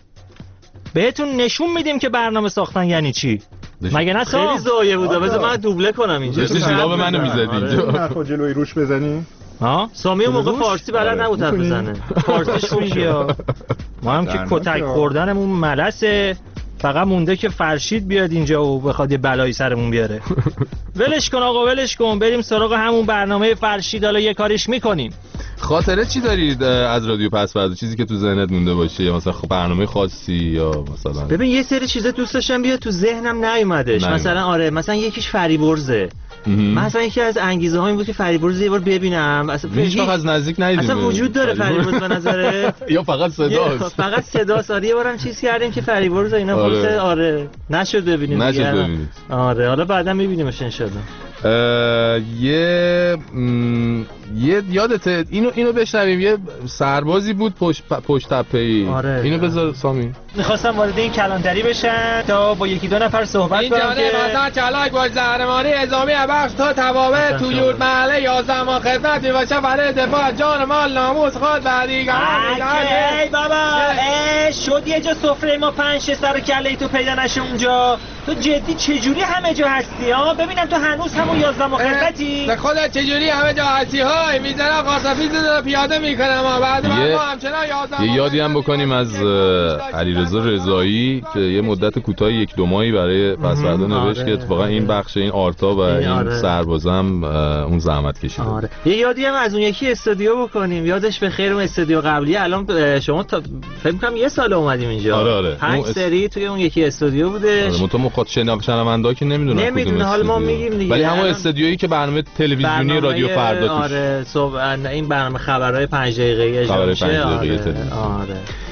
بهتون نشون میدیم که برنامه ساختن یعنی چی. مگه نه خیلی زایه بوده. بذار من دوبله کنم اینجا. داشتی جلاب منو میزدی اینجا. نخو جلوی روش بزنی. ها سامی موقع فارسی بلد نبود حرف بزنه. فارسیش میگه. ما هم که کتک خوردنمون ملسه. فقط مونده که فرشید بیاد اینجا و بخواد یه بلایی سرمون بیاره. ولش کن آقا ولش کن بریم سراغ همون برنامه فرشید. حالا یه کاریش میکنیم. خاطره چی دارید از رادیو پسفردا؟ چیزی که تو ذهنت مونده باشه یا مثلا برنامه خاصی یا مثلا ببین یه سری چیزا دوست داشتم بیاد تو ذهنم نیومدش. مثلا آره مثلا یکیش فریبرزه. مثلا یکی از انگیزه ها این بود که فریبرز یه بار ببینم. اصلا هیچ وقت از نزدیک ندیدم. اصلا وجود داره فریبرز به نظرت؟ یا فقط صداست؟ فقط صداست. آره یه بارم چیز کردیم که فریبرز اینا آره. آره نشد ببینیم. نشد ببینید. آره حالا بعدا میبینیمش ان شاء الله. یه م... یه یادت اینو اینو بشنویم. یه سربازی بود پشت پشت تپه‌ای. آره. اینو بذار سامی. می‌خواستم وارد این کلانتری بشن تا با یکی دو نفر صحبت کنم. این جانب حسن چلاک با زهرمانی اعزامی بخش تا توابع تو یورد محله یازده ما خدمتی باشه برای دفاع جان مال ناموس خود و دیگران. ای بابا ای شد یه جا سفره ما پنج شش سر کله تو پیدا نشه اونجا. تو جدی چجوری همه جا هستی ها؟ ببینم تو هنوز همون یازده ما خدمتی. به خودت چجوری همه جا هستی های میذارم قاصفی زده پیاده میکنم ها. بعد ما همچنان یازده یه یادی هم بکنیم از علیرضا رضایی که یه مدت کوتاه یک دو ماهی برای پسفردا نوشت که اتفاقا این بخش این آرتا و این آره. سربازم اون زحمت کشیده. آره. یه یادی هم از اون یکی استودیو بکنیم. یادش به خیر اون استودیو قبلی. الان شما تا فکر کنم یه سال اومدیم اینجا. آره آره. پنج سری توی اون یکی استودیو بودش. آره تو مخاطب شنوندا که نمیدونن نمیدونه حال ما میگیم دیگه. ولی همون استودیویی که برنامه تلویزیونی رادیو فردا توش. آره صبح این برنامه خبرهای پنج دقیقه‌ای اجرا میشه. آره. آره.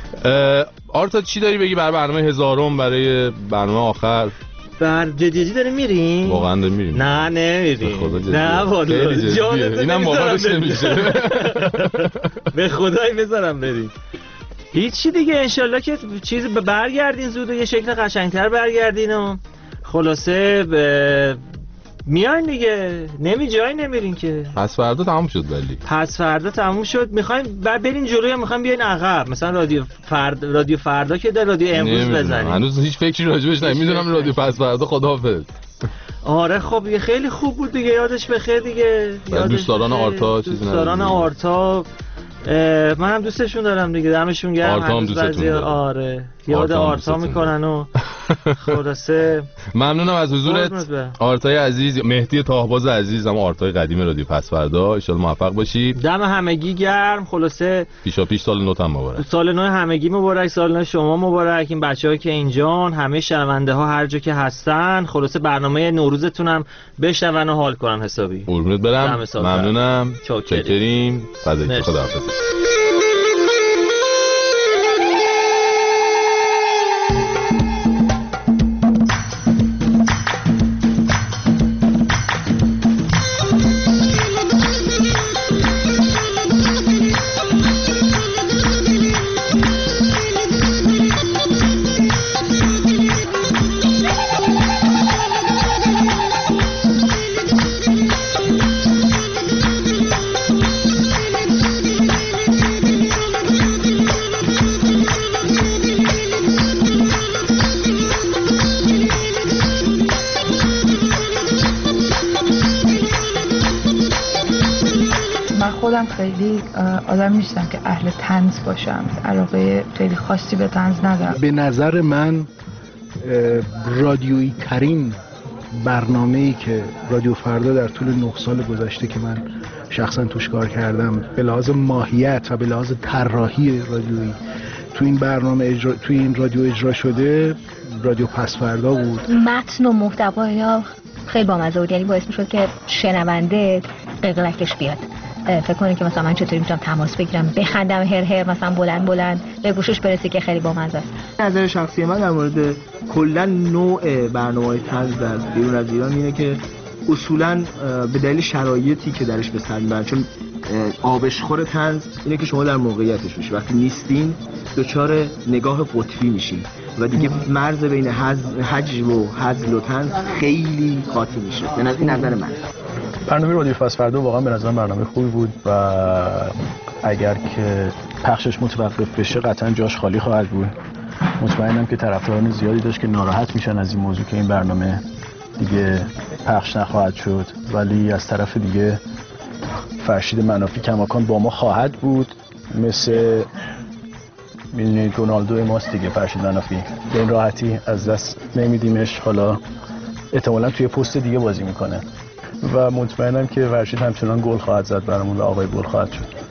آرتا چی داری بگی برای برنامه هزارم، برای برنامه آخر؟ بر جدی داریم میریم؟ واقعا داریم میریم. نه نمیریم. نه والله جانت اینم باورش نمیشه. به خدای بذارم بریم. هیچی دیگه، انشالله که چیز برگردین زود و یه شکل قشنگتر برگردین و خلاصه ب... میاین دیگه، نمی جایی نمیرین که. پس فردا تموم شد. ولی پس فردا تموم شد، میخوایم بعد برین جلو یا میخوایم بیاین عقب؟ مثلا رادیو فرد رادیو فردا که در رادیو امروز بزنیم. هنوز هیچ فکری راجبش نمیدونم. رادیو پس فردا خداحافظ. آره خب یه خیلی خوب بود دیگه، یادش بخیر دیگه. دوستداران آرتا چیزی نداره. دوستداران آرتا منم دوستشون دارم دیگه، دمشون گرم. آرتا هم دوستتون داره. آره یاد آرتا, آرتا میکنن و خلاصه ممنونم از حضورت آرتای عزیز، مهدی تاهباز عزیز، هم آرتای قدیم رادیو پس فردا. ان شاءالله موفق باشی. دم همگی گرم. خلاصه پیشا پیش سال نو هم مبارک. سال نو همگی مبارک، سال نو شما مبارک، این بچه‌ها که اینجان، همه شنونده ها هر جا که هستن. خلاصه برنامه نوروزتون هم بشنون و حال کنن حسابی. قربونت برم. ممنونم. چاکریم. فدای خداحافظ. خیلی آدم نیستم که اهل طنز باشم، علاقه خیلی خاصی به طنز ندارم. به نظر من رادیویی ترین برنامه‌ای که رادیو فردا در طول نه سال گذشته که من شخصا توش کار کردم به لحاظ ماهیت و به لحاظ طراحی رادیویی تو این برنامه اجرا تو این رادیو اجرا شده رادیو پس فردا بود. متن و محتوا خیلی بامزه بود، یعنی باعث میشد که شنونده قلقلکش بیاد، فکر کنه که مثلا من چطوری میتونم تماس بگیرم، بخندم هر هر مثلا بلند بلند به گوشش برسه که خیلی بامزه است. نظر شخصی من در مورد کلا نوع برنامه‌های طنز در بیرون از ایران اینه که اصولا به دلیل شرایطی که درش به سر میبرن، چون آبشخور طنز اینه که شما در موقعیتش میشی، وقتی نیستین دچار نگاه قطبی میشین و دیگه مرز بین هجو و هزل و طنز خیلی قاطی میشه. به این نظر من برنامه رادیو پس فردا واقعا به نظر برنامه خوبی بود و اگر که پخشش متوقف بشه قطعا جاش خالی خواهد بود. مطمئنم که طرفداران زیادی داشت که ناراحت میشن از این موضوع که این برنامه دیگه پخش نخواهد شد، ولی از طرف دیگه فرشید منافی کماکان با ما خواهد بود، مثل میدونید رونالدو ماست دیگه. فرشید منافی به این راحتی از دست نمیدیمش، حالا احتمالاً توی پست دیگه بازی میکنه و مطمئنم که فرشید همچنان گل خواهد زد برامون و آقای گل خواهد شد.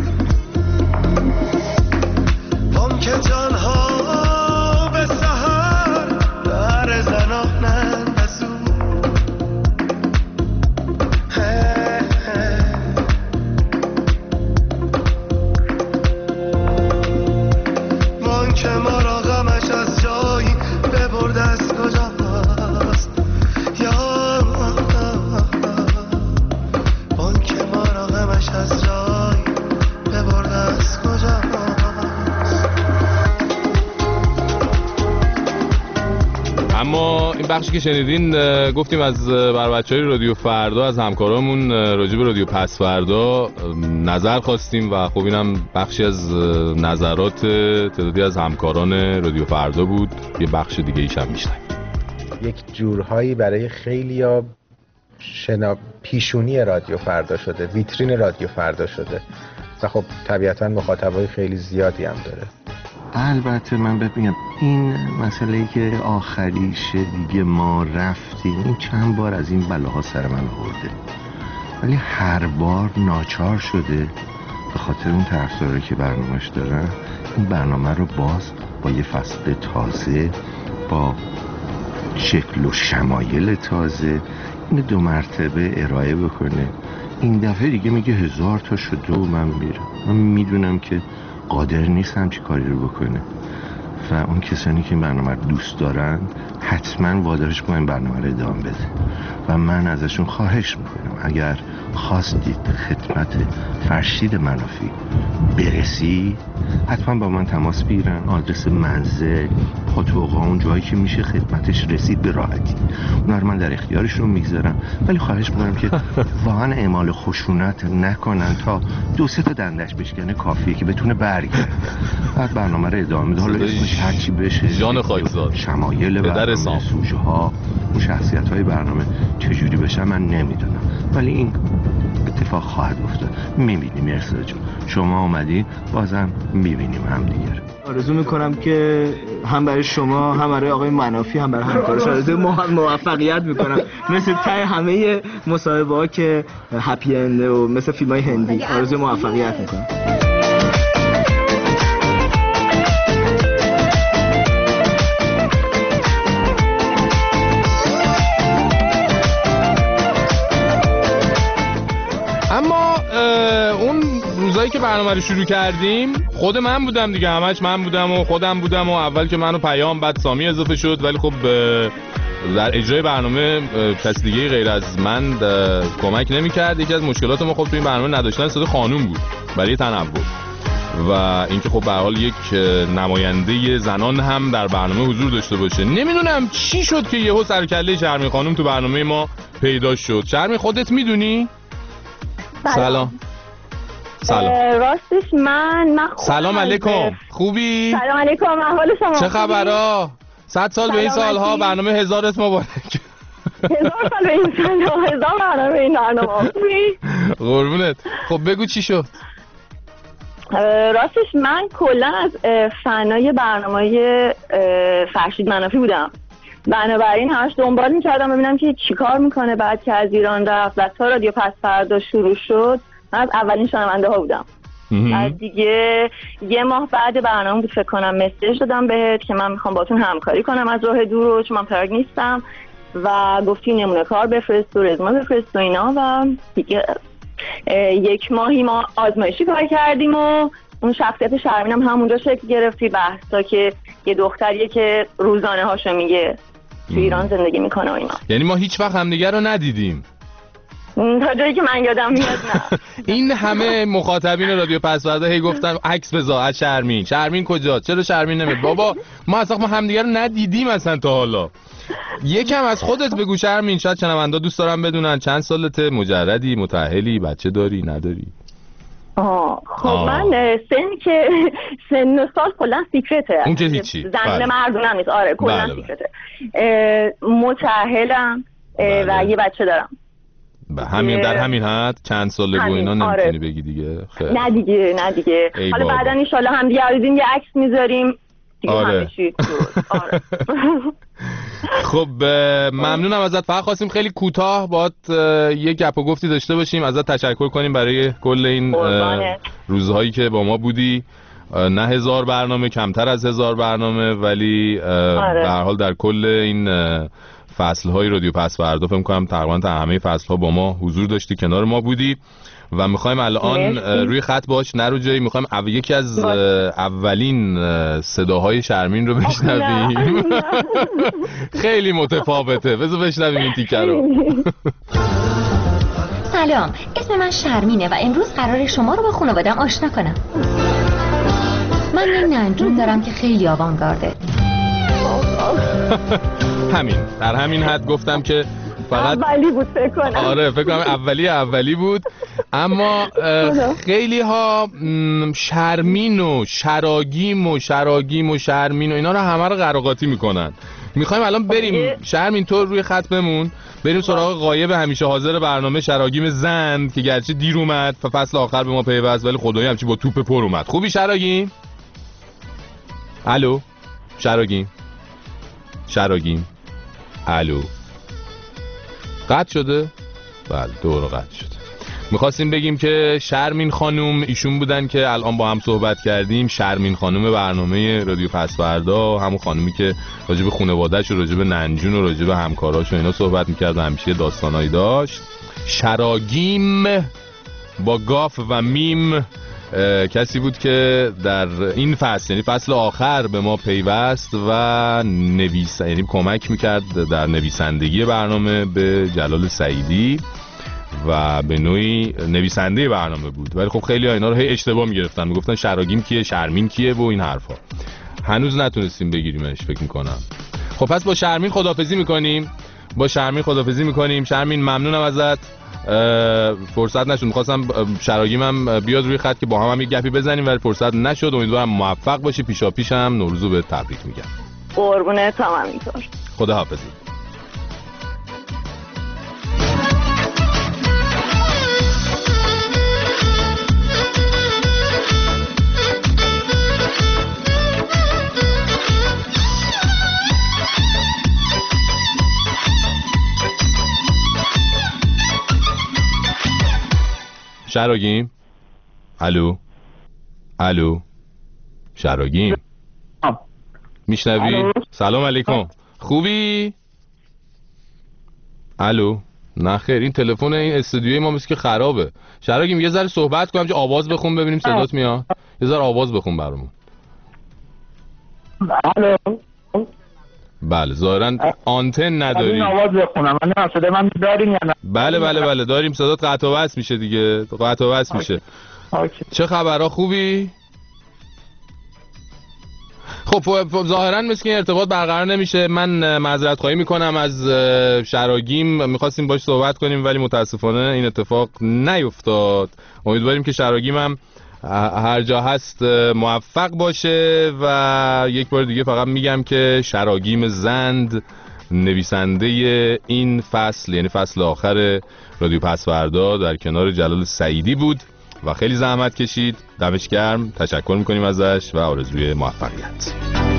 بخشی که شنیدین گفتیم از بر بچهای رادیو فردا، از همکارامون راجع به رادیو پس فردا نظر خواستیم و خب اینم بخشی از نظرات تعدادی از همکاران رادیو فردا بود. یه بخش دیگه ایش هم میشنیم. یک جورهایی برای خیلیا شنا پیشونی رادیو فردا شده، ویترین رادیو فردا شده و خب طبیعتاً مخاطبای خیلی زیادی هم داره. البته من ببینم این مسئله که آخریشه دیگه ما رفتیم، این چند بار از این بلاها سر من آورده، ولی هر بار ناچار شده به خاطر اون طرفدارایی که برنامه‌اش دارن این برنامه رو باز با یه فصل تازه، با شکل و شمایل تازه این دو مرتبه ارائه بکنه. این دفعه دیگه میگه هزار تا شده و من میرم. من میدونم که قادر نیست همچی کاری رو بکنه و اون کسانی که این برنامه رو دوست دارن حتما وادارش کنن این برنامه رو ادامه بده و من ازشون خواهش میکنم اگر خواستید خدمت فرشید منافی برسی حتما با من تماس بگیرن. آدرس منزل، پاتوقا، اون جایی که میشه خدمتش رسید به راحتی اونا رو من در اختیارشون میگذارم، ولی خواهش میکنم که واقعا اعمال خشونت نکنن تا دو سه تا دندش بشکنه کافیه که بتونه برگرده بعد برنامه رو ادامه بده. حالا اسمش هرچی بشه، جان خاکزاد، شمایل برنامه، سوژه ها، اون شخصیت های برنامه چجوری بشه من نمیدونم، ولی این اتفاق خواهد افتاد. میبینیم ارسال جون شما اومدید، بازم میبینیم هم دیگر. آرزو میکنم که هم برای شما هم برای آقای منافی هم برای همکارش آرزو موفقیت میکنم مثل ته همه مصاحبه ها که هپی اند و مثل فیلم های هندی آرزو موفقیت میکنم. اما اون روزایی که برنامه رو شروع کردیم خود من بودم دیگه، همش من بودم و خودم بودم و اول که منو پیام بعد سامی اضافه شد، ولی خب در اجرای برنامه کس دیگه غیر از من کمک نمی‌کرد. یکی از مشکلات ما خب تو این برنامه نداشتن صدای خانوم بود برای تنوع و اینکه خب به هر حال یک نماینده زنان هم در برنامه حضور داشته باشه. نمیدونم چی شد که یهو سرکله شرمی خانوم تو برنامه ما پیدا شد. شرمی خودت میدونی؟ سلام. سلام. راستش من من سلام علیکم. خوبی؟ سلام علیکم. احوال شما چه خبرها؟ صد سال به این سالها برنامه هزارت مبارک. هزار سال به این سالها، هزار برنامه به این برنامه. خوبی؟ قربونت. خب بگو چی شد؟ راستش من کلا از فنای برنامه فرشید منافی بودم، بنابراین همش دنبال می‌کردم ببینم که چیکار میکنه. بعد که از ایران رفت و تا رادیو پس فردا شروع شد من از اولین شنونده ها بودم. از دیگه یه ماه بعد برنامه بود فکر کنم مسیج دادم بهت که من میخوام باتون همکاری کنم از راه دور چون من پراگ نیستم و گفتی نمونه کار بفرست و رزومه بفرست و اینا و دیگه یک ماهی ما آزمایشی کار کردیم و اون شخصیت شرمین هم همونجا شکل گرفتی. بحثا که یه دختریه که روزانه هاشو میگه تو ایران زندگی میکنه و اینا. یعنی ما هیچ وقت همدیگه رو ندیدیم تا جایی که من یادم میاد نه. این همه مخاطبین رادیو پسوردا هی گفتن عکس بذار از شرمین. شرمین کجا؟ چرا شرمین نمیاد؟ بابا ما اصلا ما همدیگه رو ندیدیم اصلا تا حالا. یکم از خودت بگو شرمین، شاید شنوندا دوست دارن بدونن چند سالته، مجردی، متأهلی، بچه داری، نداری؟ آه خب آه. من سن که سن و سال کلا سیکرته، اون که هیچی زن مردونم نیست. آره کلا سیکرته. متأهلم و یه بچه دارم. به همین در همین حد چند سالگی اینا نمیتونی آره. بگی دیگه. خیلی نه دیگه نه دیگه حالا بعدا ان شاء الله هم دیگه آریدیم یه عکس میذاریم دیگه. آره. همه چی آره. خب ممنونم ازت. فقط خواستیم خیلی کوتاه باهات یه گپ و گفتی داشته باشیم، ازت تشکر کنیم برای کل این روزهایی که با ما بودی. نه هزار برنامه، کمتر از هزار برنامه، ولی آره. به هر حال در کل این فصل‌های رادیو پس فردا فکر می‌کنم تقریباً تا همه فصل‌ها با ما حضور داشتی، کنار ما بودی و می‌خوایم الان مرسی. روی خط باش نرو جایی، می‌خوایم اول یکی از اولین صداهای شرمین رو بشنویم. خیلی متفاوته، بذار بشنویم این تیکه رو. سلام، اسم من شرمینه و امروز قراره شما رو با خانواده‌ام آشنا کنم. من یه ننجون دارم که خیلی آوانگارده. همین در همین حد گفتم که فقط اولی بود فکر کنم. آره فکر کنم اولی اولی بود. اما خیلی ها شرمین و شراگیم و شراگیم و شرمین و اینا رو همه رو قراقاتی میکنن. میخوایم الان بریم شرمین تو روی خط بمون، بریم سراغ غایب همیشه حاضر برنامه شراگیم زند که گرچه دیر اومد و فصل آخر به ما پیوست ولی خدایی همچی با توپ پر اومد. خوبی شراگیم؟ الو شراگیم شراگیم الو قطع شده؟ بله دورو قطع شده. میخواستیم بگیم که شرمین خانوم ایشون بودن که الان با هم صحبت کردیم. شرمین خانوم برنامه رادیو پس فردا، همون خانومی که راجع به خانواده‌اش و راجع به ننجون و راجع به همکاراش و اینا صحبت میکرد و همیشه داستانایی داشت. شراگیم با گاف و میم کسی بود که در این فصل یعنی فصل آخر به ما پیوست و نویس یعنی کمک میکرد در نویسندگی برنامه به جلال سعیدی و به نوعی نویسنده برنامه بود. ولی خب خیلی ها اینا رو هی اشتباه میگرفتن، میگفتن شراگیم کیه، شرمین کیه و این حرفا. هنوز نتونستیم بگیریمش فکر میکنم. خب پس با شرمین خداحافظی میکنیم با شرمین خداحافظی میکنیم شرمین ممنونم ازت. فرصت نشد، میخواستم شراگیمم بیاد روی خط که با هم هم یک گپی بزنیم ولی فرصت نشد. امیدوارم موفق باشی. پیشا پیشم نوروزو به تبریک میگم. قربونت هم همینطور. خداحافظی. شراگیم الو الو شراگیم میشنوی؟ سلام علیکم. خوبی؟ الو نه خیر این تلفن این استودیوی ما مثل که خرابه. شراگیم یه ذره صحبت کنم، چه آواز بخون ببینیم صدات میاد. یه ذره آواز بخون برامون. الو بله ظاهرا آنتن نداری. آواز بخونم من صدا من داریم یا نه؟ بله بله بله داریم. صدات قطع و وصل میشه دیگه، قطع و وصل میشه. آکی. چه خبرها؟ خوبی؟ خب ظاهرا مثل که ارتباط برقرار نمیشه. من معذرت خواهی میکنم از شراگیم، میخواستیم باش صحبت کنیم ولی متاسفانه این اتفاق نیفتاد. امیدواریم که شراگیم هم هر جا هست موفق باشه و یک بار دیگه فقط میگم که شراگیم زند نویسنده این فصل یعنی فصل آخر رادیو پسوردا در کنار جلال سعیدی بود و خیلی زحمت کشید. دمش گرم، تشکر میکنیم ازش و آرزوی موفقیت.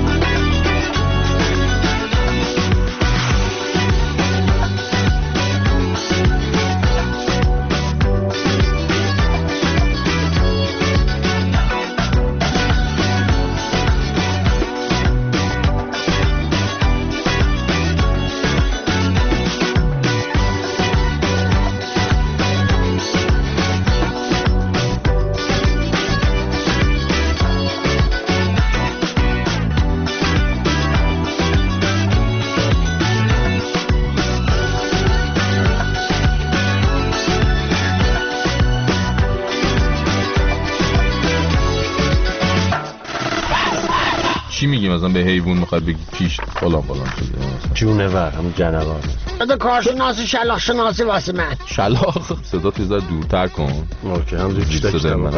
چی میگی مثلا به حیوان میخواد بگی پیش فلان فلان شده جونور همون جنوار بده کارشناسی شلاق شناسی واسه من. شلاق صدا تو زد دورتر کن. اوکی همونجوری چی داشته من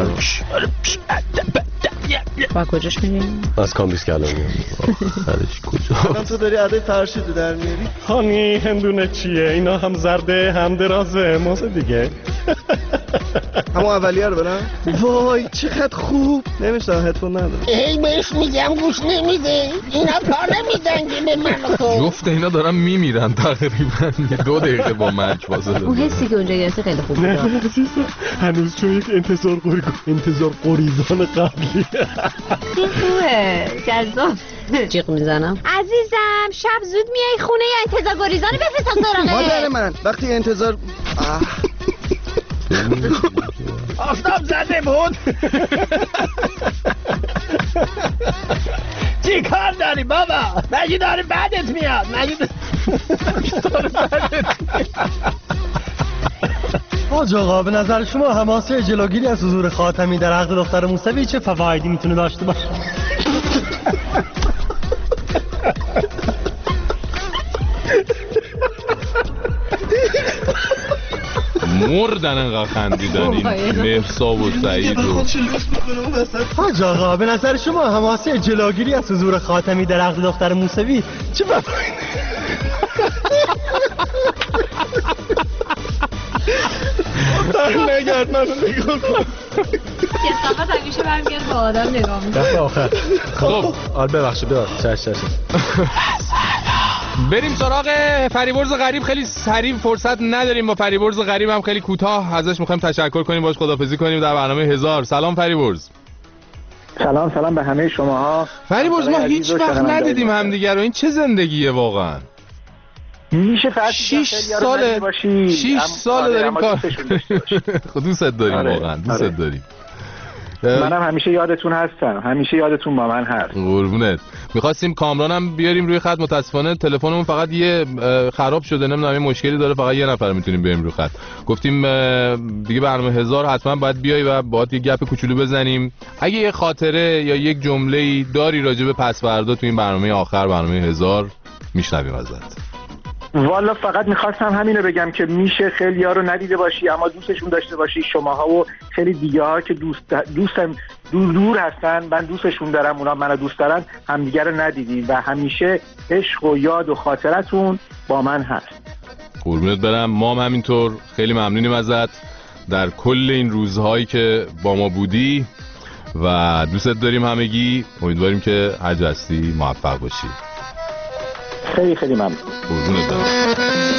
با کجاش میریم؟ از کامبیس کلانی خرش کجا؟ الان تو داری عده فرشیدو در میاری؟ هانی هندونه چیه؟ اینا هم زرده هم درازه موزه دیگه. همون اولیه رو برم؟ وای چقدر خوب. نمیشتم هدفون ندارم. ای بهش میگم گوش نمیده. اینا پا نمیدن که به من تو. جفت اینا دارن میمیرن تقریبا دو دقیقه با مرگ فاصله. اون حسی که اونجا گرفته خیلی خوب بود. هنوز چون یک انتظار قری انتظار قریزان قبلی. خوبه جذاب. جیغ میزنم عزیزم شب زود میای خونه یا انتظار گریزانو بفرستم سراغه مادر من وقتی انتظار آفتاب زده بود. چی کار داری بابا؟ مگه داره بعدت میاد؟ مگه داره بعدت میاد؟ حاج آقا به نظر شما حماسه جلوگیری از حضور خاتمی در عقد دختر موسوی چه فوایدی میتونه داشته باشه؟ مردن انقدر خندیدن این مهرساب و سعید و حاج آقا به نظر شما حماسه جلوگیری از حضور خاتمی در عقد دختر موسوی چه فوایدی؟ نگرد منو نگاه کن. کسافت همیشه برمیگرد با آدم نگاه میکنه. دفعه آخر. خب آره ببخشید ببخشید چش چش. بریم سراغ فریبرز غریب. خیلی سریع فرصت نداریم، با فریبرز غریب هم خیلی کوتاه ازش میخوایم تشکر کنیم، باش خدافظی کنیم در برنامه هزار. سلام فریبرز. سلام سلام به همه شماها. فریبرز ما هیچ وقت ندیدیم همدیگه رو. این چه زندگیه واقعا؟ میشه شش ساله شش ساله داریم کار. دوست داریم واقعا دوست داریم. منم همیشه یادتون هستم، همیشه یادتون با من هست. قربونت. می‌خواستیم کامرانم بیاریم روی خط، متاسفانه تلفنمون فقط یه خراب شده، نمیدونم یه مشکلی داره، فقط یه نفر میتونیم بیاریم روی خط. گفتیم دیگه برنامه هزار حتما باید بیای و باهات یه گپ کوچولو بزنیم. اگه یه خاطره یا یک جمله‌ای داری راجع به پس فردا تو این برنامه آخر، برنامه هزار، میشنویم ازت. والا فقط میخواستم همینو بگم که میشه خیلی ها رو ندیده باشی اما دوستشون داشته باشی، شماها و خیلی دیگه ها که دوست دوستم دور دور هستن، من دوستشون دارم، اونا منو دوست دارن، همدیگه رو ندیدین و همیشه عشق و یاد و خاطرتون با من هست. قربونت برم. ما هم همینطور خیلی ممنونیم ازت در کل این روزهایی که با ما بودی و دوستت داریم همگی. امیدواریم که هر جا هستی موفق باشی. خیلی خیلی ممنون. قربونت برم.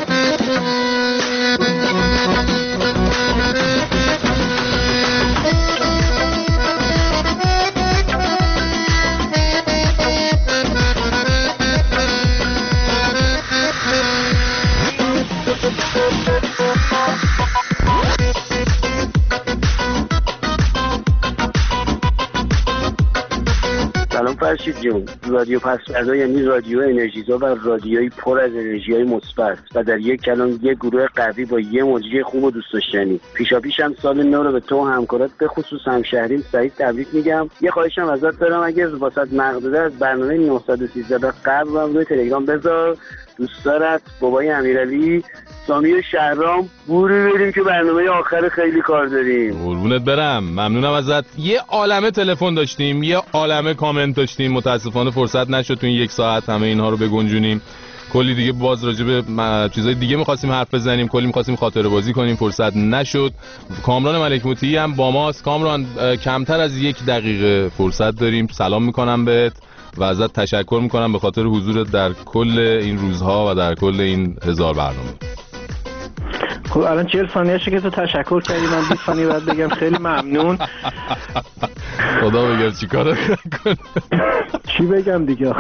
سلام فرشید جون. رادیو پس‌فردا یعنی رادیو انرژیزا و رادیوی پر از انرژی‌های مثبت و در یک کلام یک گروه قوی با یه مجری خوب و دوست داشتنی. پیشاپیش هم سال نو رو به تو و همکارات به خصوص همشهریم سعید تبریک میگم. یه خواهشم ازت دارم، اگه واسط مقدوده از برنامه نهصد و سیزده قبل هم روی تلگرام بذار. دوست دارت بابای امیرعلی، سامی و شهرام بوری بریم که برنامه آخر خیلی کار داریم. قربونت برم. ممنونم ازت. یه عالمه تلفن داشتیم، یه عالمه کامنت داشتیم، متاسفانه فرصت نشد تو این یک ساعت همه اینها رو بگنجونیم. کلی دیگه باز راجع به چیزای دیگه می‌خواستیم حرف بزنیم، کلی می‌خواستیم خاطره بازی کنیم، فرصت نشد. کامران ملک موطی هم با ماست. کامران کمتر از یک دقیقه فرصت داریم. سلام می‌کنم بهت و ازت تشکر می‌کنم به خاطر حضورت در کل این روزها و در کل این هزار برنامه. خب الان چهل ثانیه‌شه که تو تشکر کردی، من بیست ثانیه بعد بگم خیلی ممنون. خدا بگم چیکار کنم. چی بگم دیگه؟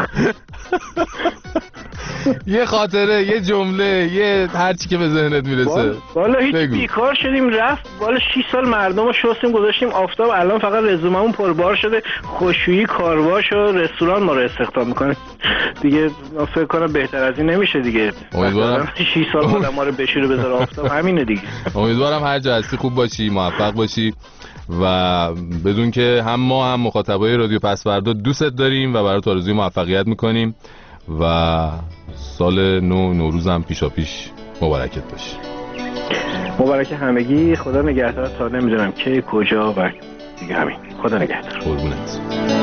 یه خاطره، یه جمله، یه هر چی که به ذهنت میرسه. والا هیچ بیکار شدیم رفت. والا شش سال مردم رو شستیم گذاشتیم آفتاب، الان فقط رزوممون پربار شده. خوشویی کارواش و رستوران ما رو استخدام میکنه دیگه. فکر کنم بهتر از این نمیشه دیگه. امیدوارم شش سال آدم ما رو بشوره بذاره آفتاب، همینه دیگه. امیدوارم هر جا هستی خوب باشی، موفق باشی و بدون که هم ما هم مخاطبای رادیو پس‌فردا دوستت داریم و برات آرزوی موفقیت میکنیم و سال نو نوروز هم پیشا پیش مبارکت باشه. مبارک همگی. خدا نگهدار تا نمیدونم کی کجا و دیگه همین. خدا نگهدار. قربونت.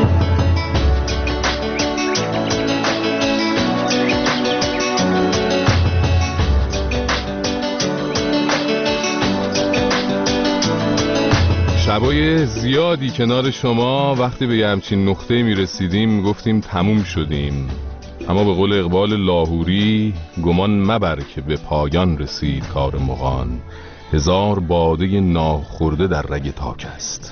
شبای زیادی کنار شما وقتی به همچین نقطه می رسیدیم گفتیم تموم شدیم، اما به قول اقبال لاهوری گمان مبر که به پایان رسید کار مغان، هزار باده ناخورده در رگ تاک است.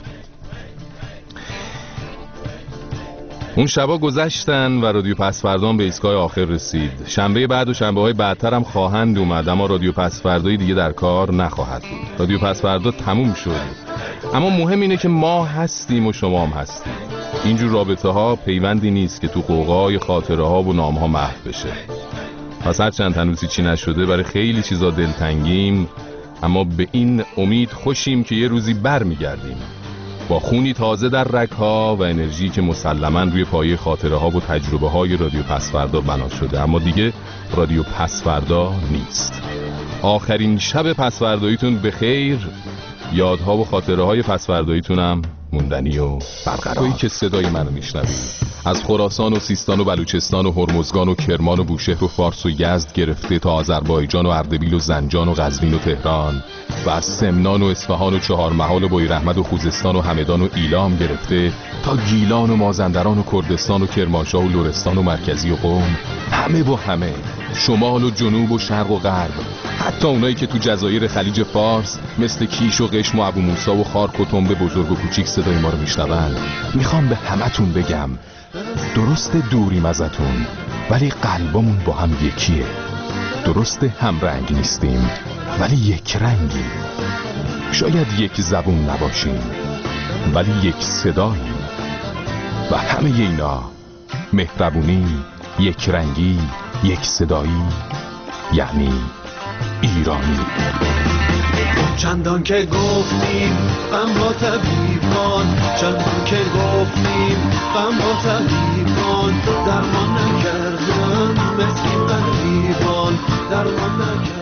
اون شبا گذشتن و رادیو پس‌فردا به ایستگاه آخر رسید. شنبه بعد و شنبه های بعدتر هم خواهند اومد، اما رادیو پس‌فردایی دیگه در کار نخواهد بود. رادیو پس‌فردا تموم شد، اما مهم اینه که ما هستیم و شما هم هستیم. اینجور رابطه ها پیوندی نیست که تو قوقای خاطره ها و نام ها محو بشه. پس هرچند هنوزی چی نشده، برای خیلی چیزا دلتنگیم، اما به این امید خوشیم که یه روزی بر میگردیم با خونی تازه در رگ‌ها و انرژی که مسلماً روی پایه خاطره ها و تجربه های رادیو پس‌فردا بنا شده، اما دیگه رادیو پس‌فردا نیست. آخرین شب پس‌فرداییتون به خیر. یادها و خاطره های پس‌فرداییتون هم موندنی و برقرار. تویی که صدای منو میشنوی از خراسان و سیستان و بلوچستان و هرمزگان و کرمان و بوشهر و فارس و یزد گرفته تا آذربایجان و اردبیل و زنجان و قزوین و تهران و از سمنان و اصفهان و چهارمحال و بویراحمد و خوزستان و همدان و ایلام گرفته تا گیلان و مازندران و کردستان و کرمانشاه و لرستان و مرکزی و قم، همه با همه، شمال و جنوب و شرق و غرب، حتی اونایی که تو جزایر خلیج فارس مثل کیش و قشم و ابو موسی و خارک و تنبه بزرگ و کوچیک صدای ما رو میشنون. میخوام به همتون بگم درست دوریم ازتون، ولی قلبمون با هم یکیه. درست هم رنگ نیستیم، ولی یک رنگی. شاید یک زبون نباشیم، ولی یک صدایی و همه اینا مهربونی، یک رنگی، یک صدایی، یعنی ایرانی. چندان که گفتیم غم را طبیبان، چندان که گفتیم غم را طبیبان، درمان نکردن مسکین غریبان، درمان نکردن.